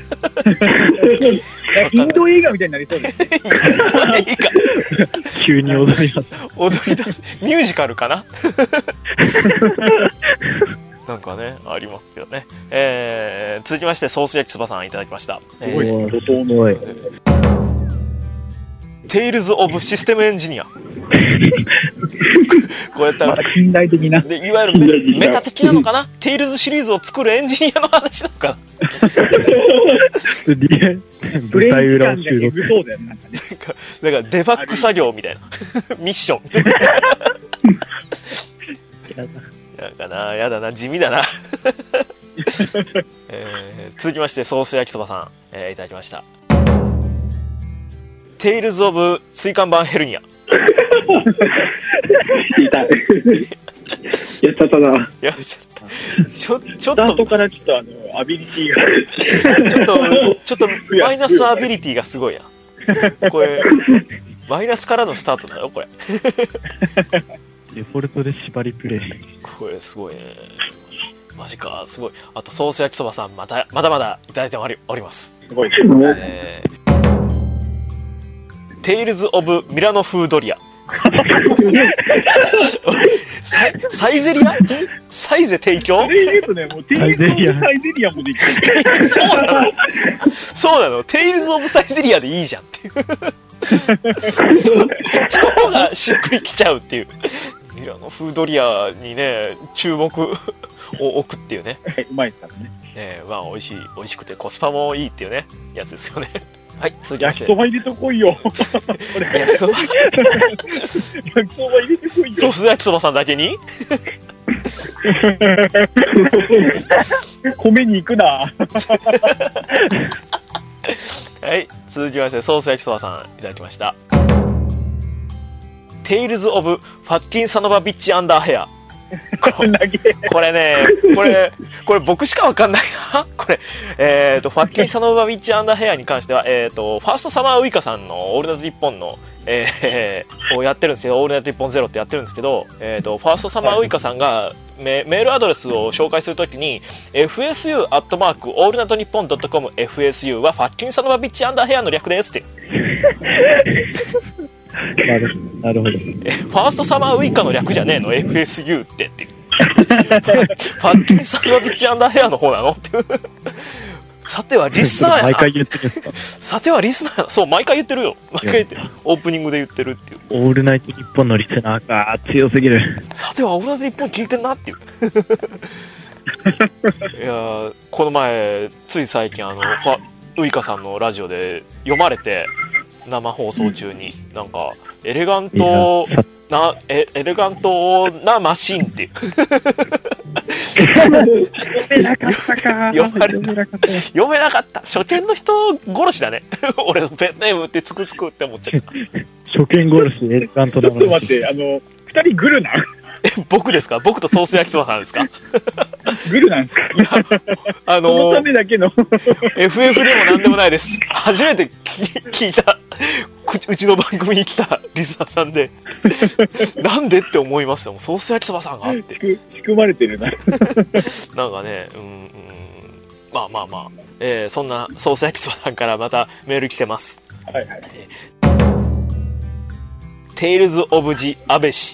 インド映画みたいになりそうです。インド映画急に踊り出す。 踊り出す。ミュージカルかな？なんかね、ありますけどね。えー、続きましてソース焼きそばさんいただきました。 すごい、えー、 テイルズ・オブ・システムエンジニア。こうやったら、 近代的な。 で、いわゆるメ、メタ的なのかな？テイルズシリーズを作るエンジニアの話なのかな？ プレイ時間がエグそうだよね。なんかね。 だからデバッグ作業みたいな。ミッション。なんかな、やだな、地味だな。えー、続きましてソース焼きそばさん、えー、いただきました。テイルズ・オブ・椎間板ヘルニア。 聞いた。やっちゃったな。 やちょ、ちょっと。 後からちょっとあの、アビリティが。 ちょっと、ちょっと、マイナスアビリティがすごいな。これ、マイナスからのスタートだよ、これ。 デフォルトで縛りプレイ。 これすごいね。マジか、すごい。あと、ソース焼きそばさん、また、まだまだいただいており、おります。 すごいね。 えーテイルズ・オブ・ミラノ風ドリア。サイ、サイゼリアサイゼ提供それ言うとね、もうテイルズ・オブ・サイゼリアもできる。 そうなのそうなのテイルズ・オブ・サイゼリアでいいじゃんっていう。そっちの方がしっくりきちゃうっていう。ミラノ風ドリアにね、注目を置くっていうね。 うまいですからね。 ね、まあ、美味しい、美味しくてコスパもいいっていうね、やつですよね。はい、続きまして。 焼きそば入れてこいよ。 焼きそば焼きそば入れてこいよ。 ソース焼きそばさんだけに米に行くな。 はい、続きましてソース焼きそばさんいただきました。テイルズ・オブ・ファッキン・サノバ・ビッチ・アンダーヘア。 ここれね、これ、これ僕しかわかんないな。これ、えっと、ファッキーサノバビッチアンダーヘアに関しては、えっと、ファーストサマーウイカさんのオールナイトニッポンの、えー、をやってるんですけど、オールナイトニッポンゼロってやってるんですけど、えっと、ファーストサマーウイカさんがメ、メールアドレスを紹介するときに、エフエスユー アットマーク、オールナイトニッポンドットコム、エフエスユー はファッキーサノバビッチアンダーヘアの略ですって。 なるなるほど。 え、ファーストサマーウイカの略じゃねえの エフエスユー ってっていう。ファッキーサノバビッチアンダーヘアの方なのっていう。さてはリスナーやな。 毎回言ってるんですか？ さてはリスナーやな。そう、毎回言ってるよ。毎回言ってる。オープニングで言ってるっていう。 オールナイトニッポンのリスナーか、強すぎる。 さてはオールナイトニッポン聞いてんなっていう。いやー、この前、つい最近、あの、ファウイカさんのラジオで読まれて、生放送中に、なんか、エレガントな、エエレガントなマシンっていう。 読めなかったか。 読めなかった。読めなかった。初見の人殺しだね。俺のペンネームってつくつくって思っちゃった。 初見殺し、エレガントだな。 ちょっと待って、あの、二人グルなん？ え、僕ですか？僕とソース焼きそばさんですか？ グルなんですか？ いや、あのー、 そのためだけの。 エフエフ でもなんでもないです。初めて聞いた、うちの番組に来たリスナーさんで、なんでって思いましたもん。ソース焼きそばさんがあって。 仕組まれてるな。 なんかね、うん、うん、まあまあまあ、えー、そんなソース焼きそばさんからまたメール来てます。 はいはい。 テイルズ・オブ・ジ・アベシ。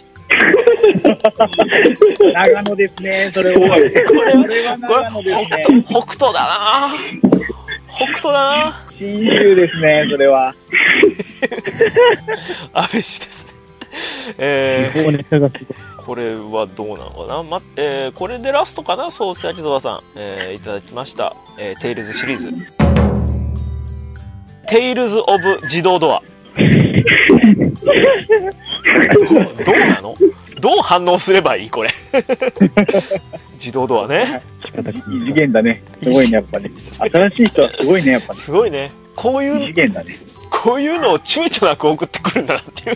長野ですね、それは。これは長野ですね。 北斗だな北斗だな新州ですね、それは。 安倍氏ですね。えー、これはどうなのかな、まえー、これでラストかな。ソース焼きそばさん、えー、いただきました、えー、テイルズシリーズ。テイルズ・オブ・自動ドア。ど, どうなの？どう反応すればいいこれ。自動ドアね。 異次元だね。すごいね、やっぱね。新しい人はすごいね、やっぱね。 すごいね。こういう、 異次元だね。 こういうのを躊躇なく送ってくるんだなっていう。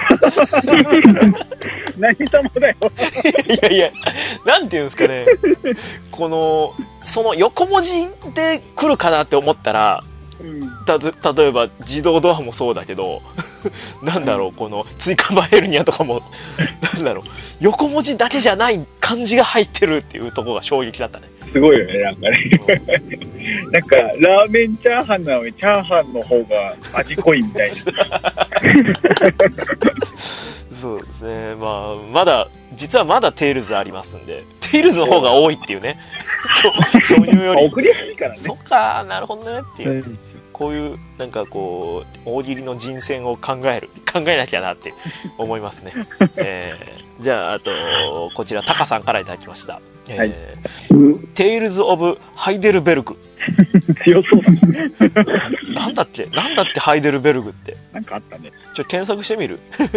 何様だよ。 いやいや、なんていうんですかね。この、その横文字で来るかなって思ったら、た例えば自動ドアもそうだけどなんだろう、この追加バヘルニアとかもなんだろう、横文字だけじゃない漢字が入ってるっていうところが衝撃だったね。 すごいよね、なんかね。なんかラーメンチャーハンなのにチャーハンの方が味濃いみたいな。 そうですね。まあまだ実はまだテイルズありますんで、テイルズの方が多いっていうね。そういうより送りやすいからね。 そっか、なるほどねっていう。こういうなんかこう大喜利の人選を考える考えなきゃなって思いますね。えー、じゃああとこちらタカさんからいただきました。えーはい、テイルズ・オブ・ハイデルベルグ。 強そうだね。 なんだっけなんだっけハイデルベルグって。 なんかあったね。 ちょ検索してみる。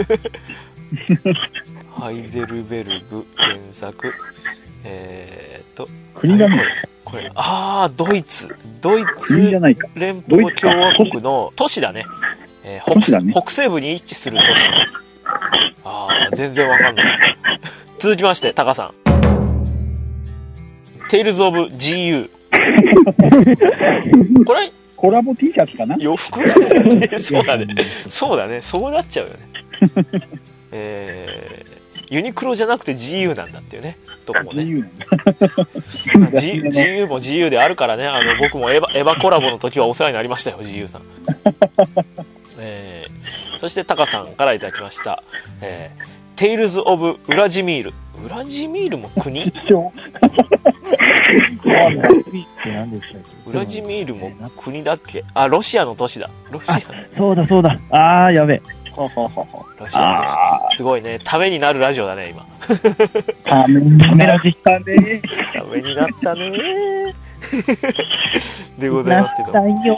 ハイデルベルグ検索。えー、っと国がね、 これあードイツドイツ連邦共和国の都市だね。えー、北, ね北西部に位置する都市。あー全然わかんない。続きましてタカさん。テイルズ・オブ・ ジーユー。これコラボ T シャツかな。 洋服。そうだね。そうだね。そうなっちゃうよね。えー、ユニクロじゃなくて ジーユー なんだっていうね。とこもね。ジーユー も ジーユー であるからね。あの僕もエヴァ、エヴァコラボの時はお世話になりましたよ。ジーユー さん。えー、そしてタカさんからいただきました。えー、テイルズ・オブ・ウラジミール。ウラジミールも国？ウラジミールも国だっけ？あ、ロシアの都市だ。ロシア。 そうだそうだ。あーやべえ。 ロシアの都市。すごいね。ためになるラジオだね今。 ためになったね。 ためになったね。でございますけど。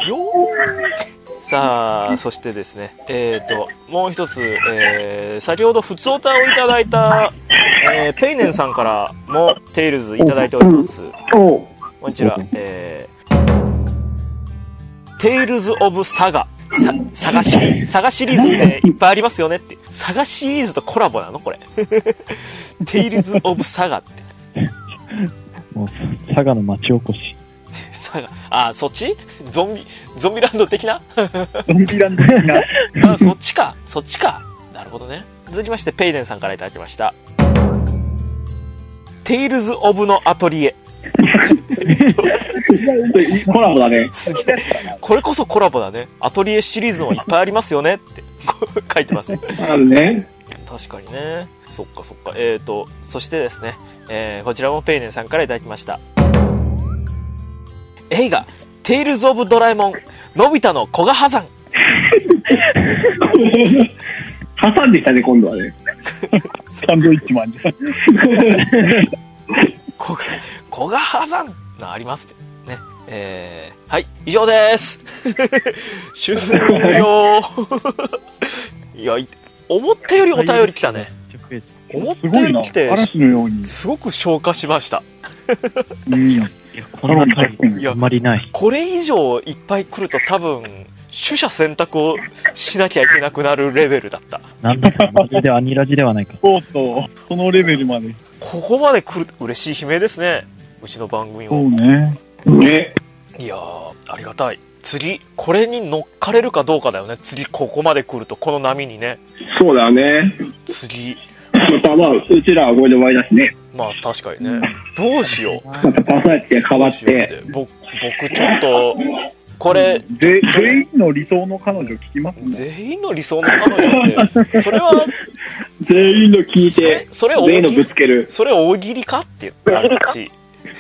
さあ、そしてですね、えーと、もう一つ、えー、先ほどふつおたをいただいた、えー、ペイネンさんからもテイルズいただいております。こちら、えー、テイルズ・オブ・サガ。 サガシリ、サガシリーズっていっぱいありますよねって。サガシリーズとコラボなのこれ。テイルズ・オブ・サガって。 もう、サガの町おこし。 サガ、あ、そっちゾンビ、ゾンビランド的なゾンビランド的な。 あ、そっちか。そっちか。なるほどね。続きまして、ペイデンさんからいただきました。テイルズ・オブのアトリエ。 コラボだね。 これこそコラボだね。アトリエシリーズもいっぱいありますよねって書いてますね。 あるね。 確かにね。そっかそっか。えーと、そしてですね、えー、こちらもペイネンさんからいただきました。映画、テイルズ・オブ・ドラえもん、のび太の古賀波山。 挟んできたね、今度はね。 サンドイッチマンじゃん。 古賀、古賀波山がありますね。えー、はい、以上です。終了。いや、思ったよりお便り来たね。思ったより来て、 嵐のようにすごく消化しました。 いや、このタイプあんまりない。 これ以上いっぱい来ると多分、取捨選択をしなきゃいけなくなるレベルだった。 なんだかマジでアニラジではないか。 そうそう、そのレベルまで。 ここまで来る、嬉しい悲鳴ですね。うちの番組を。 そうね。 ね。 いやー、ありがたい。次、これに乗っかれるかどうかだよね。次、ここまで来ると、この波にね。 そうだよね。 次。 またまあ、うちらはこれで終わりだしね。 まあ、確かにね。どうしよう。 またパーソナリティが変わって。 僕、僕ちょっと、これ、 全員の理想の彼女聞きますね。 全員の理想の彼女って、それは、 全員の聞いて、 それ、それ全員のぶつける。 それ大喜利かって言ったらしい。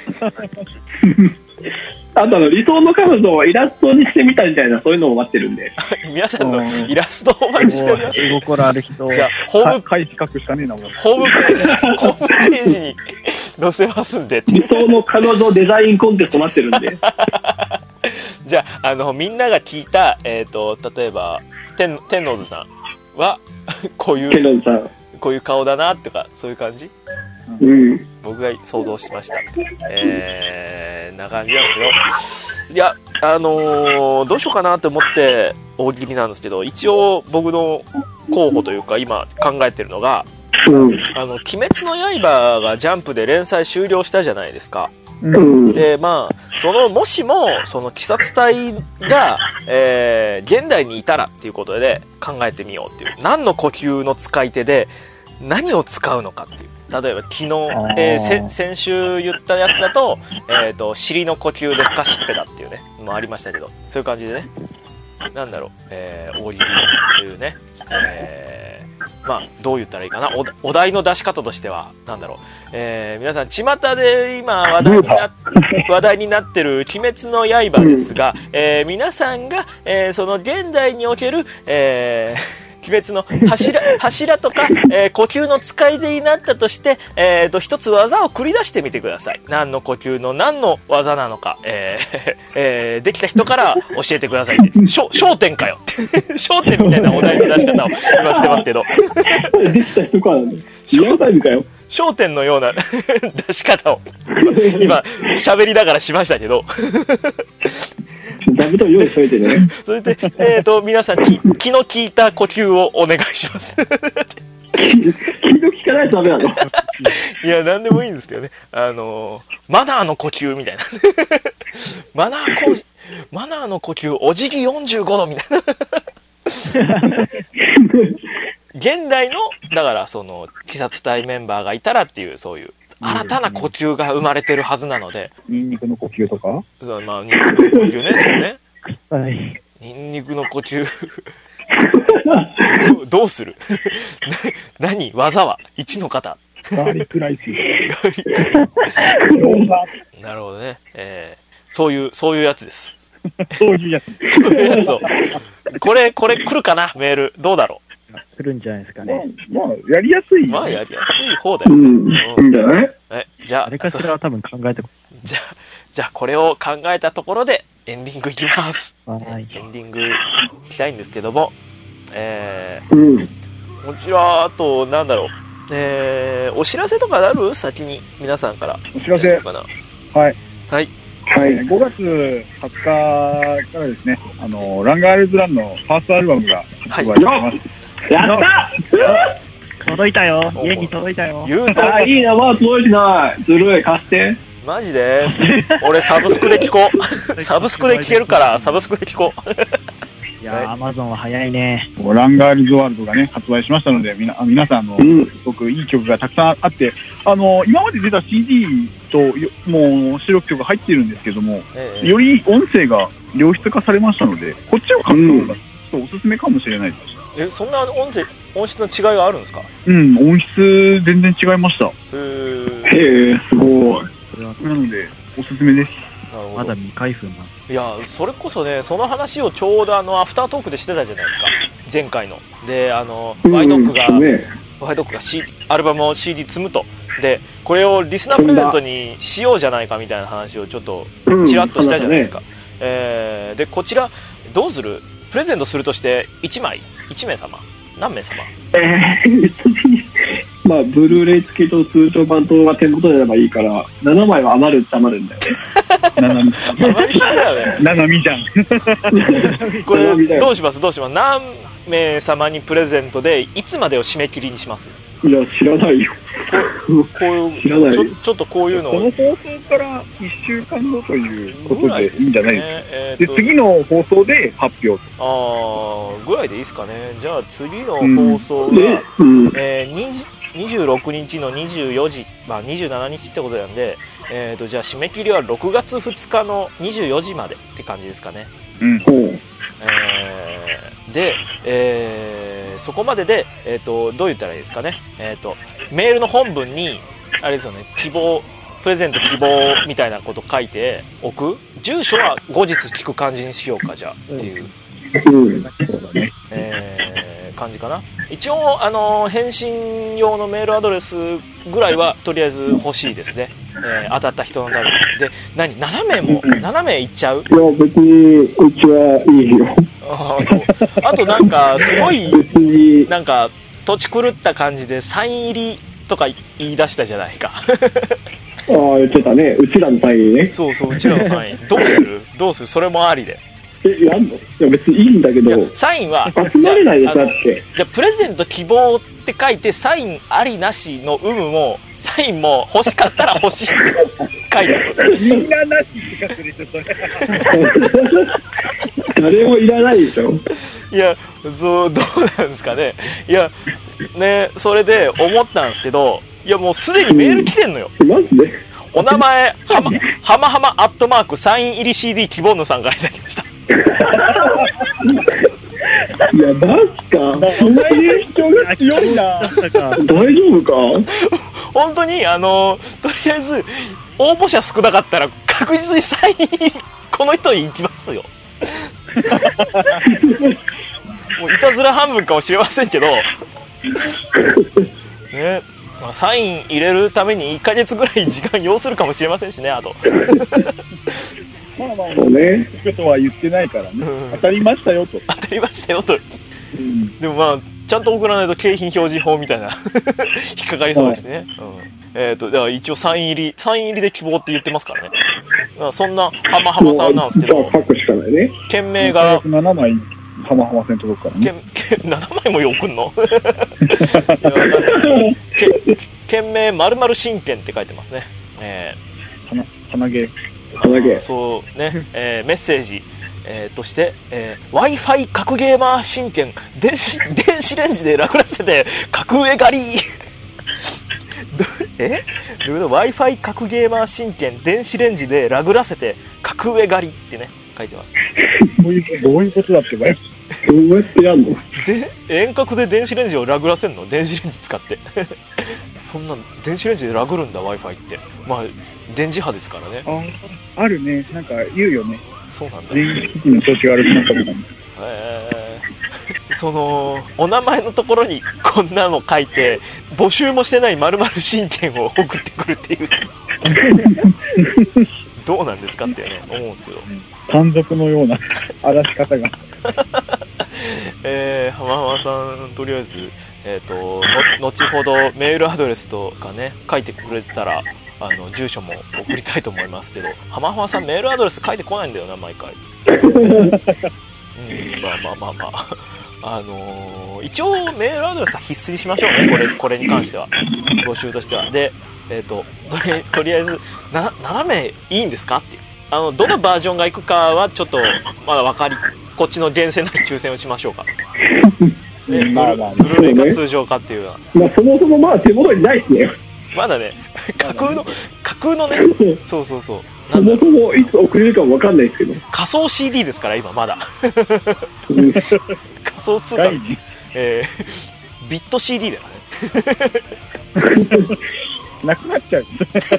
あとあの理想の彼女をイラストにしてみたみたいな、そういうのも待ってるんで。 皆さんのイラストをお待ちしております。 絵心ある人。 じゃあ、ホーム、 開始企画したねえな、もう。 ホームページ、ホームページに載せますんで。 理想の彼女デザインコンテスト待ってるんで。 じゃあ、あの、みんなが聞いた、えっと、例えば、天、天王洲さんは、こういう、 天王洲さん。 こういう顔だな、とか、そういう感じうん。 僕が想像しました。えー、な感じなんですけど、いや、あのー、どうしようかなって思って大喜利なんですけど、一応僕の候補というか今考えてるのが、 うん、 あの、鬼滅の刃がジャンプで連載終了したじゃないですか。 うん、 で、まあ、その、もしも、その鬼殺隊が、えー、現代にいたらっていうことで考えてみようっていう。何の呼吸の使い手で何を使うのかっていう。例えば昨日、えー、先週言ったやつだと、えっと、尻の呼吸でスカシッペだっていうね、もありましたけど、そういう感じでね、なんだろう、えー、大喜利というね、えー、まあ、どう言ったらいいかな、お、お題の出し方としては、なんだろう、えー、皆さん、巷で今話題にな、話題になってる鬼滅の刃ですが、えー、皆さんが、えー、その現代における、えー、鬼滅の柱、柱とか、えー、呼吸の使い手になったとして、えーと、一つ技を繰り出してみてください。何の呼吸の何の技なのか、えーえー、できた人から教えてくださいって。焦点かよ。焦点みたいなお題の出し方を今してますけど。 できた人からね。リアルタイムかよ。 焦点のような出し方を今喋りながらしましたけど。 座布団用意しといてね。 それで、えーと、皆さん、気、気の利いた呼吸をお願いします。 気の利かないとダメなの？ いや、なんでもいいんですけどね。あのー、マナーの呼吸みたいな。マナー講師、マナーの呼吸、お辞儀よんじゅうごどみたいな。現代の、だから、その、鬼殺隊メンバーがいたらっていう、そういう、新たな呼吸が生まれてるはずなので。 ニンニクの呼吸とか？ そう、まあ、ニンニクの呼吸ね、そうね。 はい。 ニンニクの呼吸。どうするな何技は一の方。 ガーリックライス。 なるほどね。えー、そういう、そういうやつです。 そういうやつ。 そういうやつを。これ、これ来るかなメール。どうだろう来るんじゃないですかね。 まあ、まあ、やりやすい。 まあ、やりやすい方だよ。 うん。いいんじゃない？ え、じゃあ、 あれかしらは多分考えてこじゃあ、じゃあこれを考えたところでエンディングいきます。 はい。 エンディングいきたいんですけども、えー、うん。 こちら、あと、なんだろう。えー、お知らせとかある？先に、皆さんから。 お知らせ。 かな。 はい。 はい。 はい。 ごがつはつかからですね、あの、ランガールズランのファーストアルバムが発売します。はい、 やった届いたよ。家に届いたよ。 言うとあ、いいな、まだ届いてない。ずるい、貸して。 マジです。俺サブスクで聞こう。サブスクで聞けるからサブスクで聞こう。 いやー、アマゾンは早いね。 ランガールズワールドがね、発売しましたので、みな皆さんの、うん、すごくいい曲がたくさんあって、あの、今まで出た シーディー と、もう、収録曲が入っているんですけども、ええ、より音声が良質化されましたので、こっちを買った方が、ちょっとおすすめかもしれないです。 うん、え、そんな音声、音質の違いがあるんですか？ うん、音質全然違いました。へー。へー、すごい。 なので、おすすめです。 まだ未開封な。 いや、それこそね、その話をちょうどあのアフタートークでしてたじゃないですか、前回の。で、あのワイドックが、うんね、ワイドックが、C、アルバムを シーディー 積むと、でこれをリスナープレゼントにしようじゃないかみたいな話をちょっとちらっとしたじゃないですか。うん、えー、でこちらどうする？プレゼントするとしていちまい、いちめい様、何名様？ えー、別にまあブルーレイ付きと通常版とが手元であればいいからななまいは余るっちゃ余るんだよね。 ななみななみじゃん。 これどうしますどうします何名様にプレゼントでいつまでを締め切りにします？ いや知らないよ。 こういう知らない。ちょ、ちょっとこういうのをこの放送からいっしゅうかんごということでいいんじゃないですか。えー、で次の放送で発表と。 ああぐらいでいいですかね。じゃあ次の放送が、うんえー、にじゅうろくにちのにじゅうよじ、まあ、にじゅうしちにちってことなんで、えー、とじゃあ締め切りはろくがつふつかのにじゅうよじまでって感じですかね。 うん、 えー、で、えー、そこまでで、えー、とどう言ったらいいですかね、えー、とメールの本文にあれですよね、希望プレゼント希望みたいなこと書いておく。住所は後日聞く感じにしようか、じゃあっていう、うんえー、感じかな。一応、あのー、返信用のメールアドレスぐらいはとりあえず欲しいですね。えー、当たった人のために。で、何ななめいもななめいいっちゃう？ いや別にうちはいいよ。 あと、あとなんかすごいなんか土地狂った感じでサイン入りとか言い出したじゃないか。ああ言ってたね。うちらのサインね。 そうそううちらのサイン。どうする？どうする？それもありで。 え、やんの？いや別にいいんだけどサインは集まれないでしょ。だってじゃプレゼント希望って書いてサインありなしの有無もサインも欲しかったら欲しいって書いてある。 みんななしって書くでしょそれ。 誰もいらないでしょ。 いやそうどうなんですかね。いやねそれで思ったんですけど、いやもうすでにメール来てんのよ。 マジで？ お名前はまはまはまアットマークサイン入り シーディー 希望のさんからいただきました。 いやマジか。そんなに主張が強いな。大丈夫か？ 本当にあのとりあえず応募者少なかったら確実にサインこの人に行きますよ。もういたずら半分かもしれませんけどね、まあ、サイン入れるためにいっかげつぐらい時間要するかもしれませんしね。あとまあまあそうねことは言ってないからね、うん、当たりましたよと当たりましたよと、うん、でもまあちゃんと送らないと景品表示法みたいな引っかかりそうですね、うん、えっ、ー、とだから一応サイン入りサイン入りで希望って言ってますからね。からそんなハマハマさんなんですけど、 じゃあ書くしかないね。 件名がななまいハマハマ線届くからね。 ななまいも送んの？件名丸々真剣って書いてますね。えー、鼻毛鼻毛そうね、えー、メッセージ、えー、として、えー、Wi-Fi 格ゲーマー真剣電子電子レンジでラクらせて格上狩りえどういうこと？ Wi-Fi 格ゲーマー真剣電子レンジでラグらせて格上狩りってね書いてます。 どういうどういうことだってばよ。 どうやってやんの？ で遠隔で電子レンジをラグらせんの？電子レンジ使ってそんな電子レンジでラグるんだ Wi-Fi って。まあ電磁波ですからね。 ああるね、なんか言うよね。 そうなんだ。 電気機器の調子が悪くなったとかね。 えー、そのお名前のところにこんなの書いて募集もしてない丸々真剣を送ってくるっていうどうなんですかってね思うんですけど、 単独のような荒らし方がえー、浜浜さんとりあえず、えー、との後ほどメールアドレスとかね書いてくれたらあの住所も送りたいと思いますけど、浜浜さんメールアドレス書いてこないんだよな毎回。うんまあまあまあまああのー、一応メールアドレスは必須にしましょうね、これこれに関しては募集としては。でえっ、ー、ととりとりあえずなななめいいいんですかっていう、あのどのバージョンがいくかはちょっとまだ分かり、こっちの厳選な抽選をしましょうか。ね、 まあまあブルーレイか通常かっていうのは、 まあ、そもそもまあ手元にないっすね。 まだね架空の架空のね、そうそうそう、 そもそもいつ送れるかもわかんないですけど、 仮想 シーディー ですから今まだうん仮想通貨、えー、ビット シーディー だよねなくなっちゃう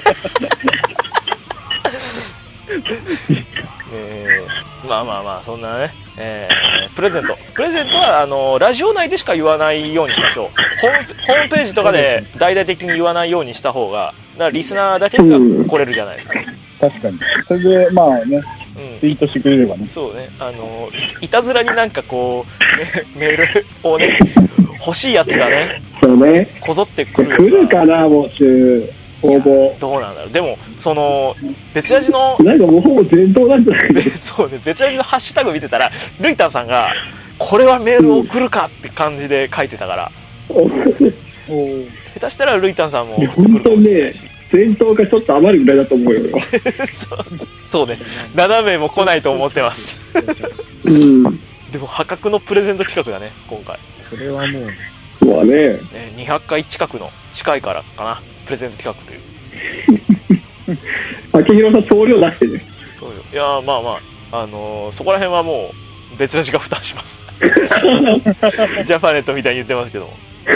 えー、まあまあまあそんなね、えー、プレゼントプレゼントはあのラジオ内でしか言わないようにしましょう。ホーム、ホームページとかで大々的に言わないようにした方が、だからリスナーだけが来れるじゃないですか。 確かに。それでまあね、 うん、 ツイートしてくれればね。 そうね、あの い, いたずらになんかこうメールをね欲しいやつがね、 そうね、 こぞってくるよ来るかな、募集応募。 どうなんだろう。でもその別ラジのなんかもうほぼ伝統なんじゃないですか。 そうね、別ラジのハッシュタグ見てたらルイタンさんがこれはメールを送るかって感じで書いてたから、 お下手したらルイタンさんも送ってく本るか当ねもしれないし、、 伝統がちょっと余るぐらいだと思うよ。 そうそうね、ななめいも来ないと思ってますうん。 でも破格のプレゼント企画だね今回。 それはもう。 まあね。 ね、にひゃっかい近くの近いからかな、プレゼント企画という秋広さん総量出してね。 そうよ。いやーまあまあ、あのー、そこら辺はもう別ラジが負担しますジャパネットみたいに言ってますけども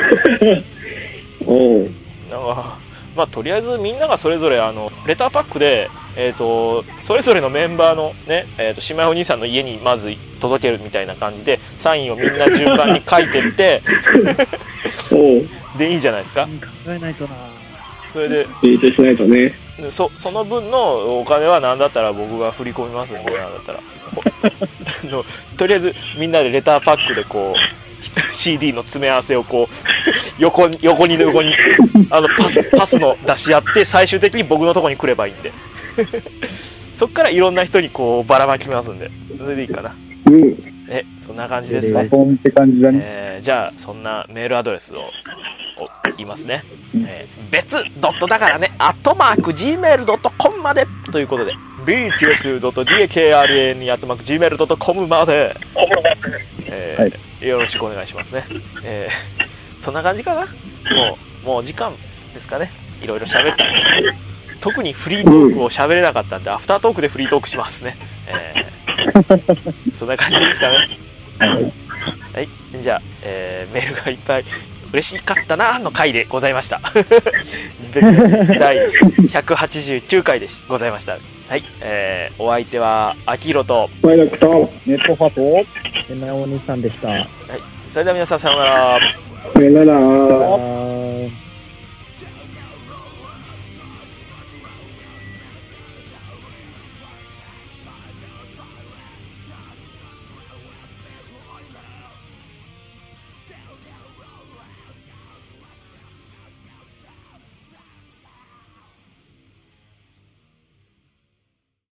おう。 なんかまあとりあえずみんながそれぞれあのレターパックで、えー、とそれぞれのメンバーのね、えー、と姉妹お兄さんの家にまず届けるみたいな感じでサインをみんな順番に書いてっておう。 でいいじゃないですか。 考えないとな。 それでいいとしないとね。 そ, その分のお金は何だったら僕が振り込みますんで、なんだったらあのとりあえずみんなでレターパックでこうシーディー の詰め合わせをこう横に横に横にあのパスパスの出し合って最終的に僕のところに来ればいいんでそっからいろんな人にこうばらまきますんで、それでいいかな。 うん。 えそんな感じですね。 ポンって感じだね。 えー、じゃあそんなメールアドレスを言いますね。えー、別ドットだからねアットマーク ジーメールドットコム までということで ビーティーエスドットディーエーケーアールエーエヌ アットマーク ジーメールドットコム まで、えーはい、よろしくお願いしますね。えー、そんな感じかな。もうもう時間ですかね。いろいろ喋ったんで特にフリートークを喋れなかったんで、アフタートークでフリートークしますね。えー、そんな感じですかね。はい、じゃあ、えー、メールがいっぱい嬉しかったなの回でございましただいひゃくはちじゅうきゅうかいでございました。はい、えー、お相手はアキヒロとマイナクとネットファとエナお兄さんでした。はい、 それでは皆さんさようなら。 さよなら。